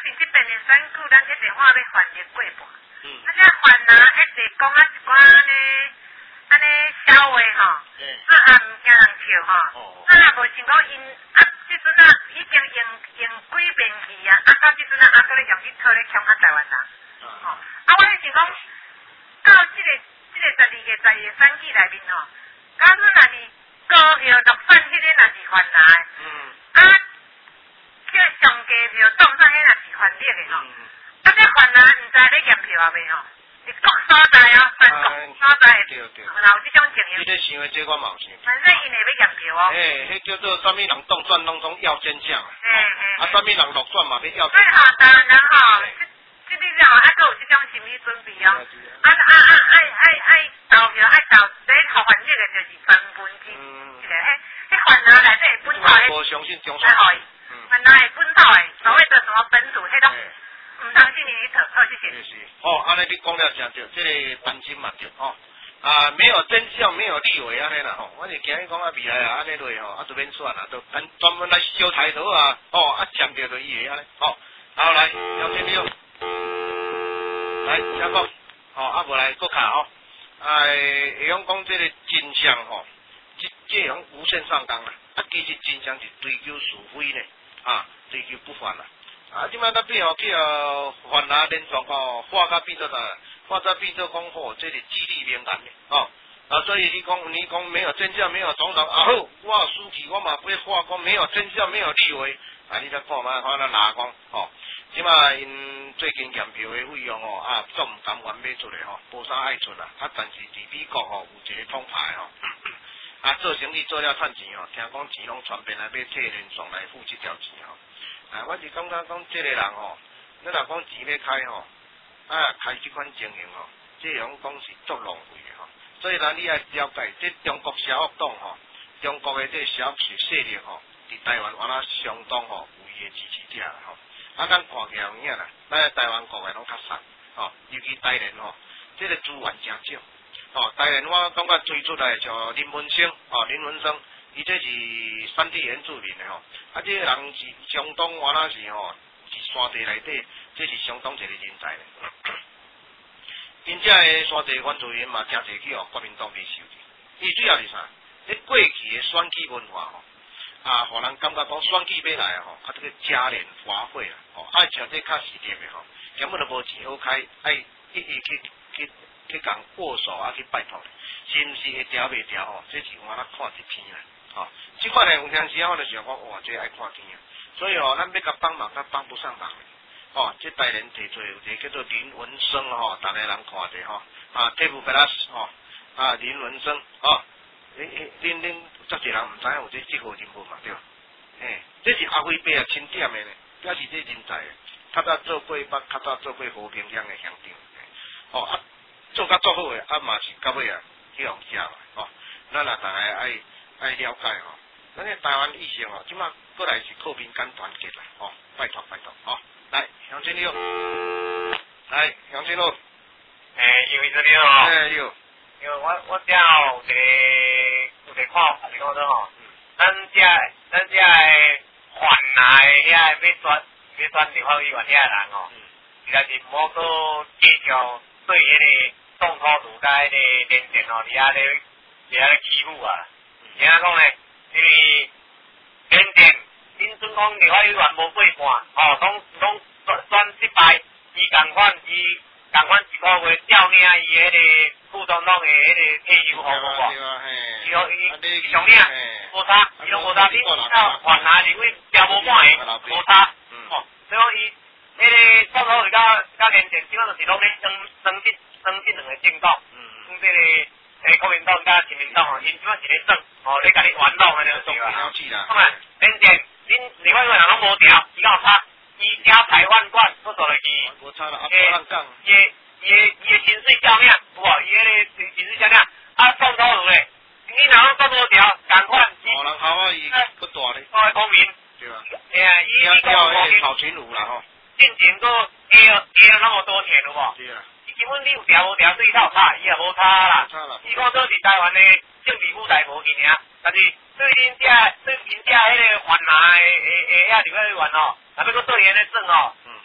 是这边的选举，咱一直话要反日过半。 嗯。 啊，这反啊，一直讲啊一寡安尼安尼笑话吼，做暗惊人笑吼。哦。啊，若无想讲因啊，即阵啊已经用用几遍去啊，啊到即阵啊，啊搁咧用去讨咧抢啊台湾人。哦。啊，我咧想讲，到即个即个十二月十二月选举内面吼，假如若是高票落选迄个若是反拿的，嗯。啊。叫上加票当上迄若是反逆的吼，啊这反拿毋知咧验票啊未吼？是各所在啊，全国所在，对对，然后即种情形。你咧想的这我嘛有想。反正因会要验票哦。诶，迄叫做啥物人当选拢总要真相。嘿嘿。啊，啥物人落选嘛要要真相。所以吼，当然吼，即即啲吼，啊，佫有即种心理准备哦。啊啊啊！爱爱爱投票，爱投第一互反逆的，就是全分之一个，迄迄反拿内底本土的。我相信中山。原来本土的所谓的什么本土，迄种唔当信你特好谢谢。是是。哦，安尼你讲了真对，这个担心嘛对哦。啊，没有真相，没有立委安尼啦吼。我是惊伊讲啊未来啊安尼落吼，啊就免选啦，就专专门来烧抬头啊，哦啊强调就伊个安尼。好，好来，杨先生，来请讲。哦，啊无来搁卡吼。哎，会用讲这个真相吼，即这种无限上纲啦。啊，其实真相是追求是非呢。啊，追求不反啦！啊，即摆咱变吼去哦，反啊连续吼，化甲变做啥？化甲变做讲吼，这是激励名言的哦。啊，所以你讲你讲没有真相，没有总统啊好，我有书记我嘛不会话讲没有真相，没有立委啊，你再看嘛，看咱哪讲哦？即摆因最近验票的费用哦啊，都唔敢完买出来吼，无啥爱出啦。啊，但是伫美国吼有一个通牌吼。啊，做生意做了赚钱哦，听讲钱拢传遍来，要替联总来付这条钱吼。啊，我是感觉讲这个人吼，你若讲钱要开吼，啊，开这款经营吼，这种讲是足浪费的吼。所以咱你要了解，这中国社会党吼，中国的这小势势力吼，伫台湾原来相当吼有伊的支持者啦吼。啊，咱看起来有影啦，咱台湾国的拢较少吼，尤其台联吼，这个资源真少。哦，当然我感觉推出来像林文生，哦林文生，伊这是山地原住民的吼，啊这个人是相当原来是吼，是山地内底，这是相当一个人才的。因这个山地原住民嘛，真侪去哦国民党被收的。伊主要是啥？你过去的选举文化吼，啊，互人感觉讲选举要来吼，啊这个嘉年华会啦，哦，爱像这较实力的吼，根本就无钱好开，爱一一去去。去共握手啊，去拜托，是毋是会调袂调吼？这是我咱看一片啦，吼、哦。即款诶有当时我就想讲，哇，这爱看天啊。所以哦，咱要甲帮忙，甲帮不上忙。哦，这代人提出有一个叫做林文生吼，大家人看者吼，啊 ，Table Plus 吼，啊，林文生哦，诶诶，恁恁足侪人毋知影有这这号人物嘛，对吧？诶、欸，这是阿辉伯啊钦点诶呢，表示这人才，较早做过北，较早做过和平乡诶乡长，哦啊。做甲做好诶，啊嘛是到尾啊去互食嘛，吼、哦。咱若大家爱爱了解吼，咱个台湾意识吼，即马过来是靠民间团结啦，吼、哦，拜托拜托，吼、哦，来杨经理，来杨经理， 诶，因为这里哦， 诶有， 因为我我只有一个有一个看法，是讲说吼，咱遮咱遮诶泛来遐要选要选立法委员遐人吼，实在是毋好搁计较对迄个。种土土甲迄个连电吼，伫遐咧伫遐咧欺负啊！怎样讲呢？因为连电，恁阵讲立法委员无过半，吼，拢拢选选失败，伊共款伊共款一个月调领伊迄个副总统的迄个退休俸无？伊吼伊上领无差，伊拢无差，恁到换下立委调无满个，无差，吼，所以讲伊迄个种土土甲甲连电，基本上是拢咧增增进。增进两个政党，嗯，嗯，这个诶国民党加亲民党吼，因主要是咧争，吼，咧甲你玩弄安尼就对啊。当然，连电恁另外一个人拢无调，伊敢有差？伊加台湾馆做做落去， 无差啦，啊，无人讲。 伊诶伊诶伊诶薪水照领，有无？伊迄个薪水照领，啊，种土有咧，你若拢做无调，共款。 哦，人好啊，伊不大咧。 各位公民， 对啊。 哎呀，伊伊讲公民跑群舞啦吼。 进前个 A 下那么多钱有无？ 对啊。 基本你有调无调，对伊有差，伊也无差啦。伊讲说是台湾的政治舞台无去尔，但是对恁遮对恁遮迄个泛蓝的的的遐立法委员吼，若要搁对因咧算吼，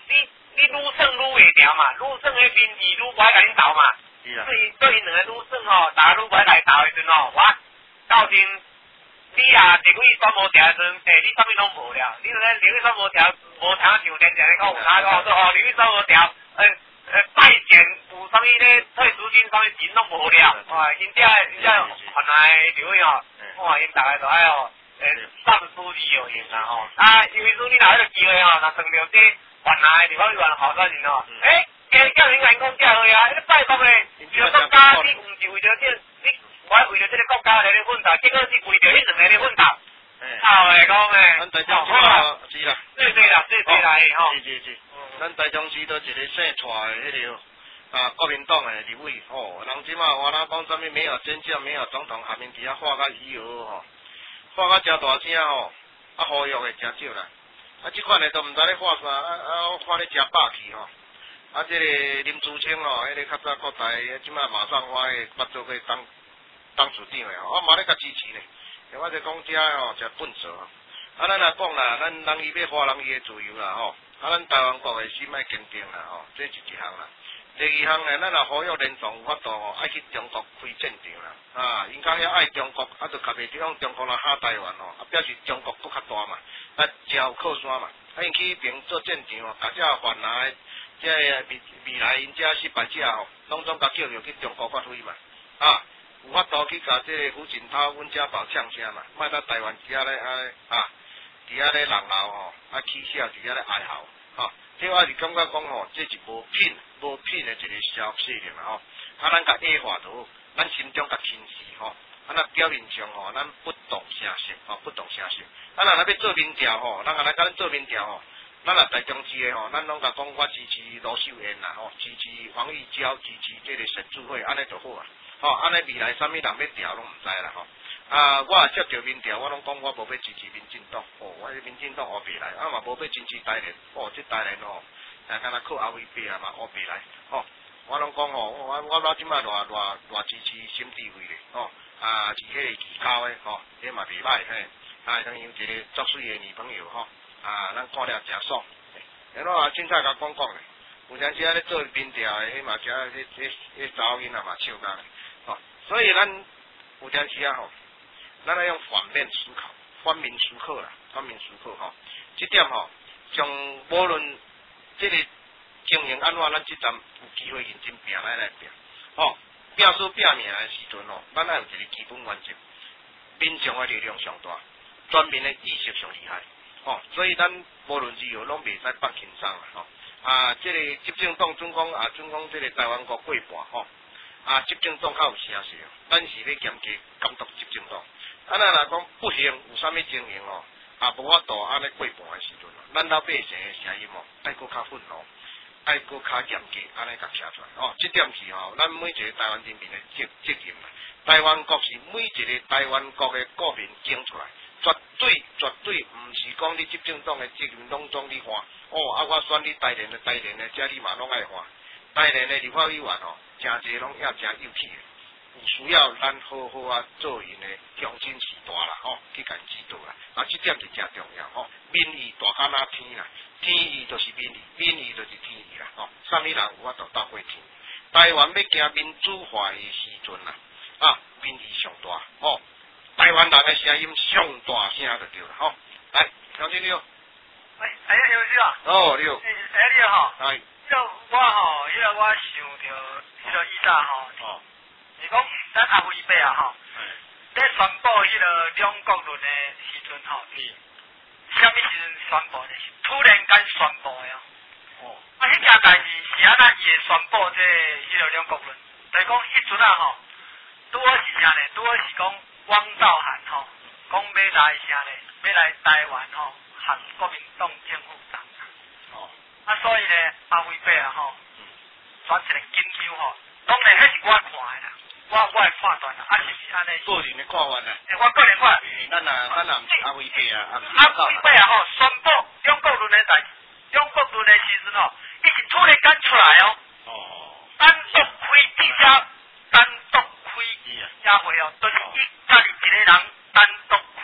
你你愈算愈袂调嘛，愈算迄民意愈无爱甲恁斗嘛。 是啊。 所以对因两个愈算吼，大家愈无爱来斗诶阵吼，我到阵你啊立委选无调诶阵，诶，你啥物拢无了，你咧立委选无调，无通像电视咧讲有哪个说吼，立委选无调，诶诶拜见有啥物咧退资金啥物钱拢无了，哇，因遮因遮原来立委吼，哇，因逐个都爱吼。诶，三输二有赢啦吼！啊，因为说你若迄个机会吼，若撞到这原来地方议员候选人吼，诶，加叫人员讲遮好啊，迄个拜托咧，为了国家，你毋是为着这，你我为着这个国家来咧奋斗，结果是为着迄两个咧奋斗。好诶，讲诶， 咱台中市是啦， 对对啦，对对啦，吼。 是是是，咱台中市都一个姓蔡诶迄个啊国民党诶立委吼，人即马话咱讲啥物没有真相，没有总统，下面底下画甲以后吼。画甲诚大声吼，啊，呼吁诶诚少啦。啊，即款诶都毋知咧画啥，啊啊，画咧诚霸气吼。啊，即、這个林志清吼，迄、那个较早国台，即摆马上我诶捌做过当当处长诶吼，我嘛咧甲支持呢。我就讲遮吼，诚笨拙吼。啊，咱若讲啦，咱人伊要花人伊诶自由啦吼。啊，咱台湾国诶心爱坚定啦吼，这是一项啦。第二项诶，咱若呼吁联总有法度吼，爱去中国开战场啦。啊，因家遐爱中国，啊，就特别向中国人下台湾吼，啊，表示中国搁较大嘛，啊，真有靠山嘛，啊，因去迄边做战场吼，甲遮犯来，遮未未来因遮失败者吼，拢总甲叫入去中国发挥嘛，啊，有法度去甲即个胡锦涛、阮家宝呛声嘛，莫在台湾遮咧啊啊，伫遐咧人闹吼，啊起笑伫遐咧哀嚎，吼，这我是感觉讲吼，这是无品无品诶一个消息了吼，啊，咱甲矮化到。咱心中较轻视吼，啊那表面上吼，咱不动声色吼，不动声色。啊若咱要做民调吼，咱若来甲咱做民调吼，咱若台中市诶吼，咱拢甲讲我支持罗秀燕啦吼，支持黄玉娇，支持这个沈智慧，安尼就好啊。吼，安尼未来啥物人要调拢毋知啦吼。啊，我也接到民调，我拢讲我无要支持民进党，哦，我民进党学未来，啊嘛无要支持台联，哦，这台联吼，啊敢若靠阿伟伯啊嘛學未來，吼。我拢讲吼，我我我即摆偌偌偌支持新地位咧，吼啊是迄个技巧诶，吼，迄嘛袂歹嘿，啊等于一个足水诶女朋友吼，啊咱看了诚爽。然后啊，凊彩甲讲讲咧，有阵时啊咧做民调诶，迄嘛遮迄迄迄查某囡仔嘛笑甲咧，吼，所以咱有阵时啊吼，咱要用反面思考，反面思考啦，反面思考吼，即点吼，从无论即个。经营安怎，咱即站有机会认真拼来来拼，吼，拼输拼命诶时阵吼，咱爱有一个基本原则，民众诶力量上大，全民诶意识上厉害，吼，所以咱无论如何拢袂使放轻松啦，吼，啊，即、这个执政党总讲啊，总讲即个台湾国过半，吼，啊，执政党较有声势，咱是要严格监督执政党，啊，咱若讲不行，有啥物情形吼，啊，无法度安尼过半诶时阵，咱老百姓诶声音吼，爱搁较愤怒。爱搁较严格，安尼甲写出来哦。这点是吼、哦，咱每一个台湾人民的责责任啦。台湾国是每一个台湾国的国民争出来，绝对绝对毋是讲你执政党的责任拢总你还。哦，啊，我选你台联的台联的，遮你嘛拢爱还。台联的立法委员吼，诚侪拢也诚有气的。有需要咱好好啊做因的乡亲时代啦，吼、哦，去甲因指导啦。啊，这点是诚重要吼、哦。民意大敢若天啦。天意就是民意，民意就是天意啦，吼！啥物人有法度斗过天？台湾要行民主化的时阵啦，啊，民意上大，吼！台湾人的声音上大声就对啦，吼！来，张经理哦。 喂，哎呀，有事啊？ 哦，你好。 哎，你好。 哎。 迄个我吼，迄个我想着，迄个以前吼，哦，是讲咱阿辉伯啊吼，在宣布迄个两国论的时阵吼，是。啥物时阵宣布的？是突然间宣布的哦。哦。啊，迄件代志是安那伊会宣布这迄个两国论？就是讲迄阵啊吼，拄好是啥呢？拄好是讲汪兆涵吼，讲要来啥呢？要来台湾吼，和国民党政府党。哦。啊，所以呢，阿辉伯啊吼，选一个紧张吼，当然迄是我看的啦。我我会判断啦，啊是不是安尼？ 个人的看法啦。 诶，我个人看。 诶，咱啊，咱啊，毋是阿伟伯啊， 阿伟伯啊吼，宣布两国论的代，两国论的时阵吼，伊是突然间出来哦。哦。单独开记者，单独开记者会哦，就是伊家己一个人单独开记者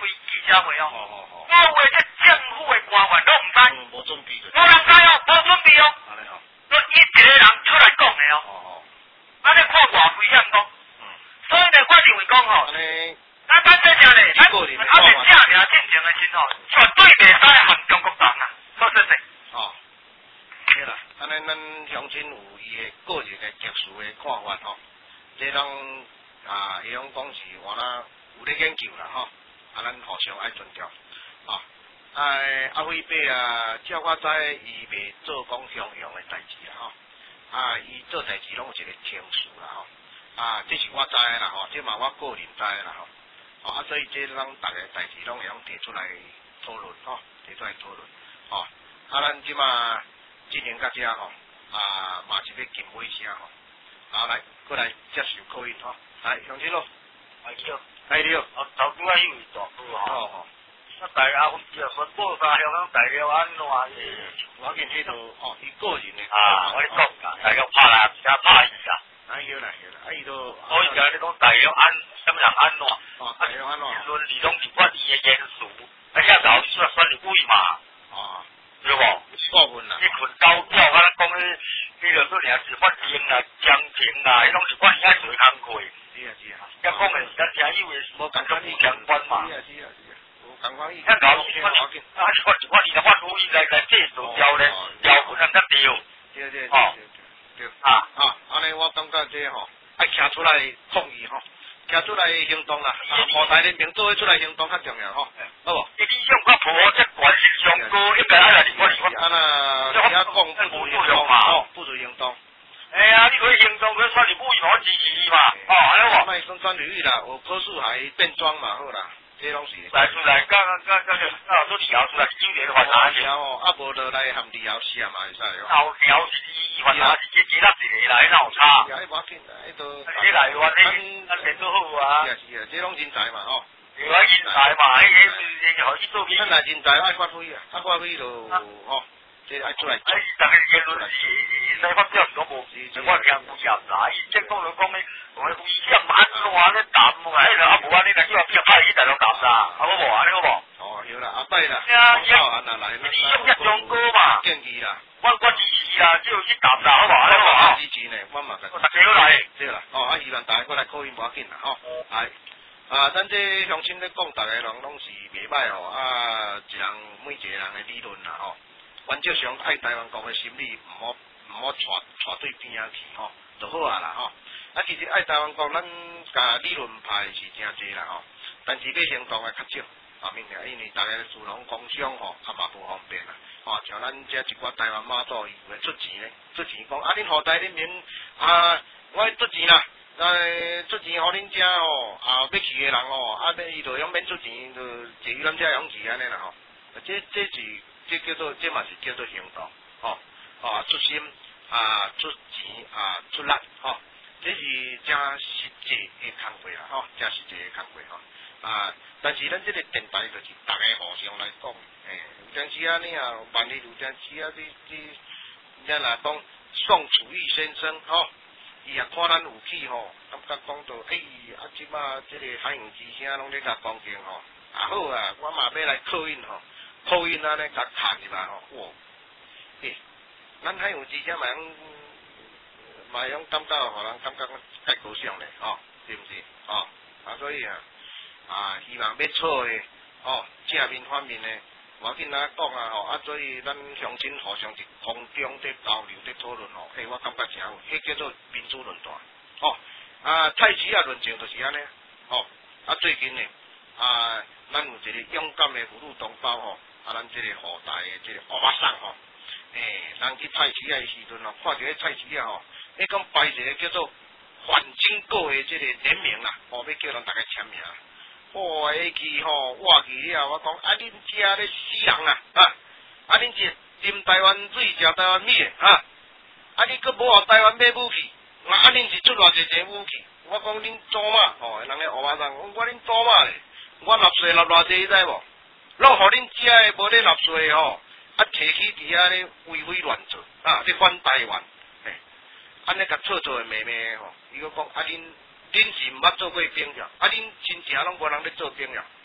社会哦。 哦哦哦。 我为这政府的官员都唔知。 嗯，无准备的。 无人知哦，无准备哦。 安尼吼。 都伊一个人出来讲的哦。 哦哦。 啊，你看偌危险讲。嗯。所以呢，我认为讲吼。 安尼。 啊，咱这只咧，咱啊是正名进前的时候，绝对袂使含中国人啊，说实在。 哦。对啦，安尼咱乡亲有伊的个人的特殊的看法吼，这人啊，伊讲讲是我啦有咧研究啦吼，啊，咱互相爱尊重，啊，哎，阿辉伯啊，照我知伊袂做讲乡用的代志啦吼，啊，伊做代志拢有一个天数啦吼，啊，这是我知的啦吼，这嘛我个人知的啦吼，哦，啊，所以这咱逐个代志拢会用提出来讨论吼，提出来讨论，吼，啊，咱即嘛。进行到这吼，啊，嘛是要金尾声吼，好来，过来接受考验吼，来乡亲咯， 来你好， 来你好， 啊，头拄仔因为大雨吼， 哦吼， 啊，大家分只宣布三乡港大了安怎诶？ 我见迄度哦，伊个人诶， 啊，我咧讲噶，大家拍啦，加拍伊啦， 啊，晓啦晓啦，啊，伊都， 所以就咧讲大了安，什么人安怎？ 哦，大了安怎？ 伦理拢是管伊诶因素，啊，遐头出来选立委嘛， 哦， 对无？ 过分啦， 迄群高调，啊，咱讲迄，迄个说俩是法庭啦、江庭啦，迄拢是管伊爱做工课。 是啊是啊， 甲讲诶是咱听以为是无共同相关嘛。 是啊是啊是啊，有共款意。 咱搞是法庭，啊，法法律来法律来来制度条咧，条款咱得对。 对对对哦， 对啊啊，安尼我感觉这吼，爱徛出来抗议吼。行出来行动啦，啊，五大联盟做伙出来行动较重要吼，好无？ 你理想较普，这关系上高，应该爱来立法立法。 啊那，而家讲不如行动嘛，不如行动。 哎呀，你可以行动，可选立委嘛，我支持伊嘛，哦，安尼无？ 卖算选立委啦，有科数还变装嘛，好啦，这拢是。 来出来，甲甲甲甲，啊，做理由出来，有点发达些。 哦，啊无就来含理由写嘛，会使哦。 后条是伊发达是这其他一个来，那有差。 是啊，无要紧啦，迄都。 这来话，咱咱练都好啊。 是啊是啊，这拢人才嘛吼。 有啊，人才嘛，迄个是互伊做面。 咱来人才爱发挥啊，啊发挥就吼，这爱出来。 啊，伊逐个言论是使发表是讲无，我听有嫌啦。伊即讲就讲咧，讲咧危险安怎咧谈啊？迄个啊无安尼，若叫变歹去大陆谈啦，好无安尼好无？ 哦，有啦，阿伯啦。 啊，伊安那来， 你用只中国嘛？ 建议啦。 我我支持啦，只有去谈啦，好无？安尼好无？ 支持呢，我嘛个。 大家好来。 对啦，哦，啊，希望大家过来考验无要紧啦，吼，係。啊，咱这乡亲咧讲，逐个人拢是袂歹吼，啊，一人每一个人的理论啦吼，原则上爱台湾国的心理，毋好毋好带带对边仔去吼，就好啊啦吼。啊，其实爱台湾国，咱甲理论派是真济啦吼，但是要行动的较少，啊，明白？因为逐个自农工商吼，啊嘛无方便啦，吼，像咱这一寡台湾妈祖伊会出钱咧，出钱讲啊，恁后代恁免啊，我出钱啦。呃，出钱互恁遮吼，啊，要去的人吼，啊，要伊就用免出钱，就坐咱遮用去安尼啦吼。这这是这叫做这嘛是叫做行动，吼，啊，出心啊，出钱啊，出力吼，这是真实际的工作啦吼，真实际的工作吼。啊，但是咱这个电台就是大家互相来讲，诶、欸，有阵时啊，你啊，万一有阵时啊，你你，咱若讲宋楚瑜先生吼。伊也看咱有去吼，感觉讲到，哎，啊，即马即个海洋之声拢咧甲讲经吼，啊好啊，我嘛要来考印吼，考印安尼甲看入来吼，哇，诶，咱海洋之声嘛用嘛用感觉，互人感觉讲介高尚咧，吼，是毋是？吼，啊所以啊，啊希望要错诶，哦，正面反面诶。我要紧仔讲啊吼，啊所以咱乡亲互相是空中在交流在讨论吼，诶、欸，我感觉真好，迄叫做民主论坛，吼、哦、啊太极啊论证就是安尼，吼、哦、啊最近呢啊咱有一个勇敢的妇女同胞吼，啊咱这个后代的这个欧巴桑吼，诶、欸，人去太极啊的时阵吼，看着迄太极啊吼，迄讲摆一个叫做反经过的这个联名啦，吼、哦、要叫人大家签名。哇！迄期吼，我去了，我讲啊，恁遮咧死人啊，啊，啊恁是啉台湾水，食台湾米诶，啊，啊你佫无互台湾买武器，啊啊恁是出偌济济武器，我讲恁做嘛？吼，人咧学话人，我恁做嘛咧？我纳税纳偌济，你知无？拢互恁遮诶无咧纳税吼，啊摕起伫遐咧威威乱做，啊咧反台湾，嘿，安尼甲错错诶妹妹吼，伊佫讲啊恁。恁是毋捌做过兵了，啊！恁亲戚拢无人咧做兵了，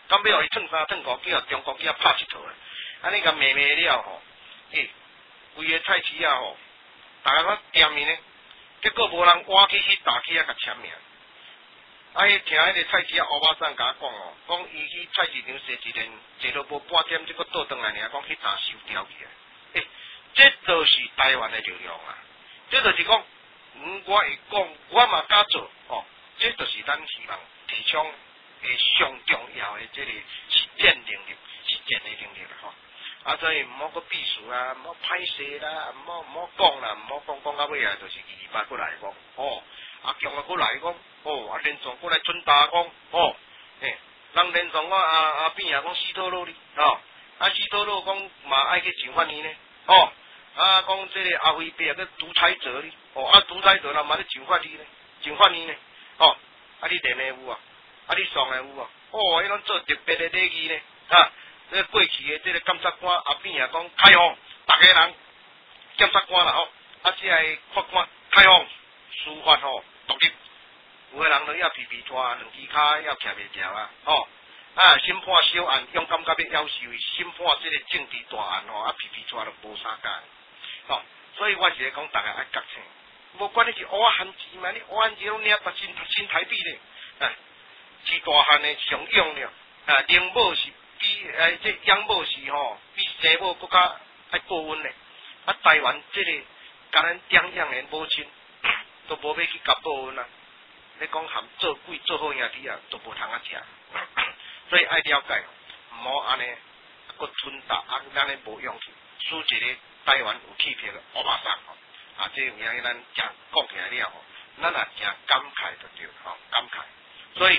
到尾互伊蹭三蹭五，去互中国去遐拍一套诶，安尼甲骂骂了吼，诶，规个菜市啊吼，逐个搁店面呢，结果无人挖去去打去遐甲签名。啊！迄听迄个菜市啊，乌巴桑甲我讲哦，讲伊去菜市场踅一连，坐到无半点，即个倒转来尔，讲迄单收掉去啊！诶、欸，这就是台湾的力量啊！这就是讲，嗯，我会讲，我嘛敢做哦，这就是咱希望提倡诶上重要诶，这个实践能力、实践的能力啦吼。啊，所以毋好搁避暑啊，毋好歹势啦，毋好毋好讲啦，毋好讲讲到尾啊，就是二八过来讲哦。阿强啊，过来讲，哦，啊连总过来准打讲，哦，诶，人连总我阿阿边啊讲死讨路哩，哦，啊死讨路讲嘛爱去上法院呢，哦，啊讲这个阿辉伯啊个独裁者哩，哦，啊独裁者啦嘛咧上法院呢，上法院呢，哦，啊你连的有啊，啊你上的有啊，哦，迄拢做特别的礼仪呢，啊，这个过去的这个检察官阿边啊讲开放，逐个人检察官啦吼，啊即个法官开放。司法吼独立，有个人都要皮皮拖，两支骹要徛袂牢啊！吼啊，审判小案勇敢甲要夭寿，审判即个政治大案吼啊皮皮拖都无啥干，吼、哦，所以我是咧讲大家爱觉醒，无管你是乌汉字嘛，你乌汉字拢领八新新台币咧，啊，是大汉的上用了，啊，灵母是比诶即养母是吼比生母更加爱过温咧，啊，台湾即、這个甲咱养养的母亲。都无要去甲报恩啊！你讲含做鬼做好兄弟啊，都无通啊食，所以爱了解，毋好安尼，佫吞大啊，咱咧无用去，输一个台湾有气魄的乌巴桑吼，啊，这有影咱诚讲起来了吼，咱也诚感慨就对吼，感慨。所以，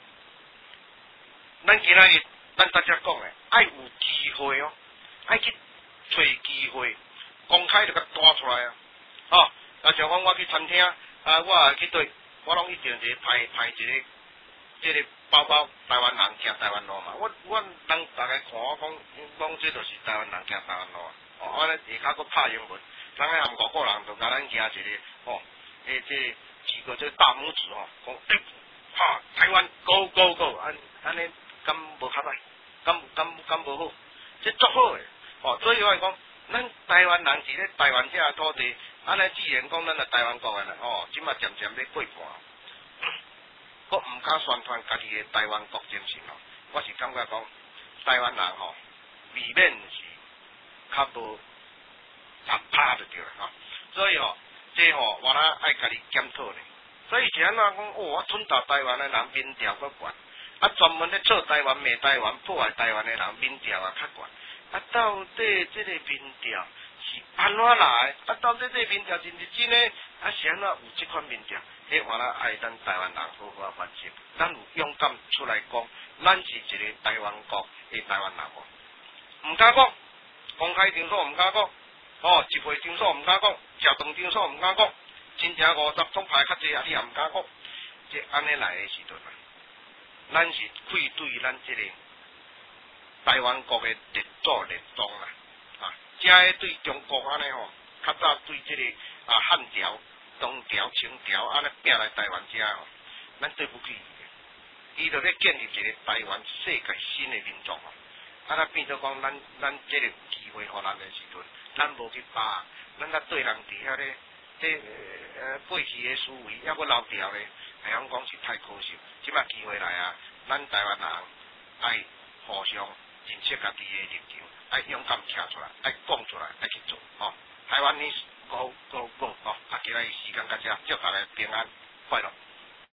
咱今仔日咱大家讲诶，爱有机会哦，爱去找机会，公开就甲带出来啊，哦。啊，像讲我去餐厅，啊，我去对，我拢一定是派派一个，即、這个包包台湾人行台湾路嘛。我我人大家看我讲，讲这就是台湾人行台湾路啊。哦，我咧下骹佫拍英文，人咧含五个人就甲咱行一个，哦，诶，即几个即大拇指吼，讲诶，哈，台湾 go go go，安安尼敢无较歹，敢敢敢无好，即足好诶。哦，所以我讲，咱台湾人是咧台湾这个土地。安尼既然讲咱个台湾国人哦，即马渐渐要过半，佫毋敢宣传家己个台湾国精神哦。我是感觉讲台湾人吼，未免是较无拍拍就对啦吼。所以吼，这吼我啦爱家己检讨咧。所以是安怎讲？哦，我吞大台湾的人民调佫悬，啊专门咧做台湾、骂台湾、破坏台湾的人民调啊较悬。啊，到底这个民调？是安怎来？啊，到底这民调真是真诶？啊，是安怎有这款民调？迄我啦爱咱台湾人好好反省，咱有勇敢出来讲，咱是一个台湾国的台湾人无？毋敢讲，公开场所毋敢讲，哦，集会场所毋敢讲，食饭场所毋敢讲，真正五十种牌较济啊，你也毋敢讲。这安尼来诶时阵啊，咱是愧对咱这个台湾国诶列祖列宗啦。遮个对中国安尼吼，较早对即、這个啊汉朝、唐朝、清朝安尼拼来台湾遮吼，咱对不起伊，伊就咧建立一个台湾世界新的民族吼。啊，咱变做讲，咱咱即个有机会互咱的时阵，咱无去把，咱甲对人伫遐咧，即呃过去的思维抑佫留条咧，系讲讲是太可惜。即摆机会来啊，咱台湾人爱互相认识家己的立场。爱勇敢站出来，爱讲出来，爱去做，吼、哦！台湾呢，go go go，吼！啊，今日时间到这，祝大家平安快乐。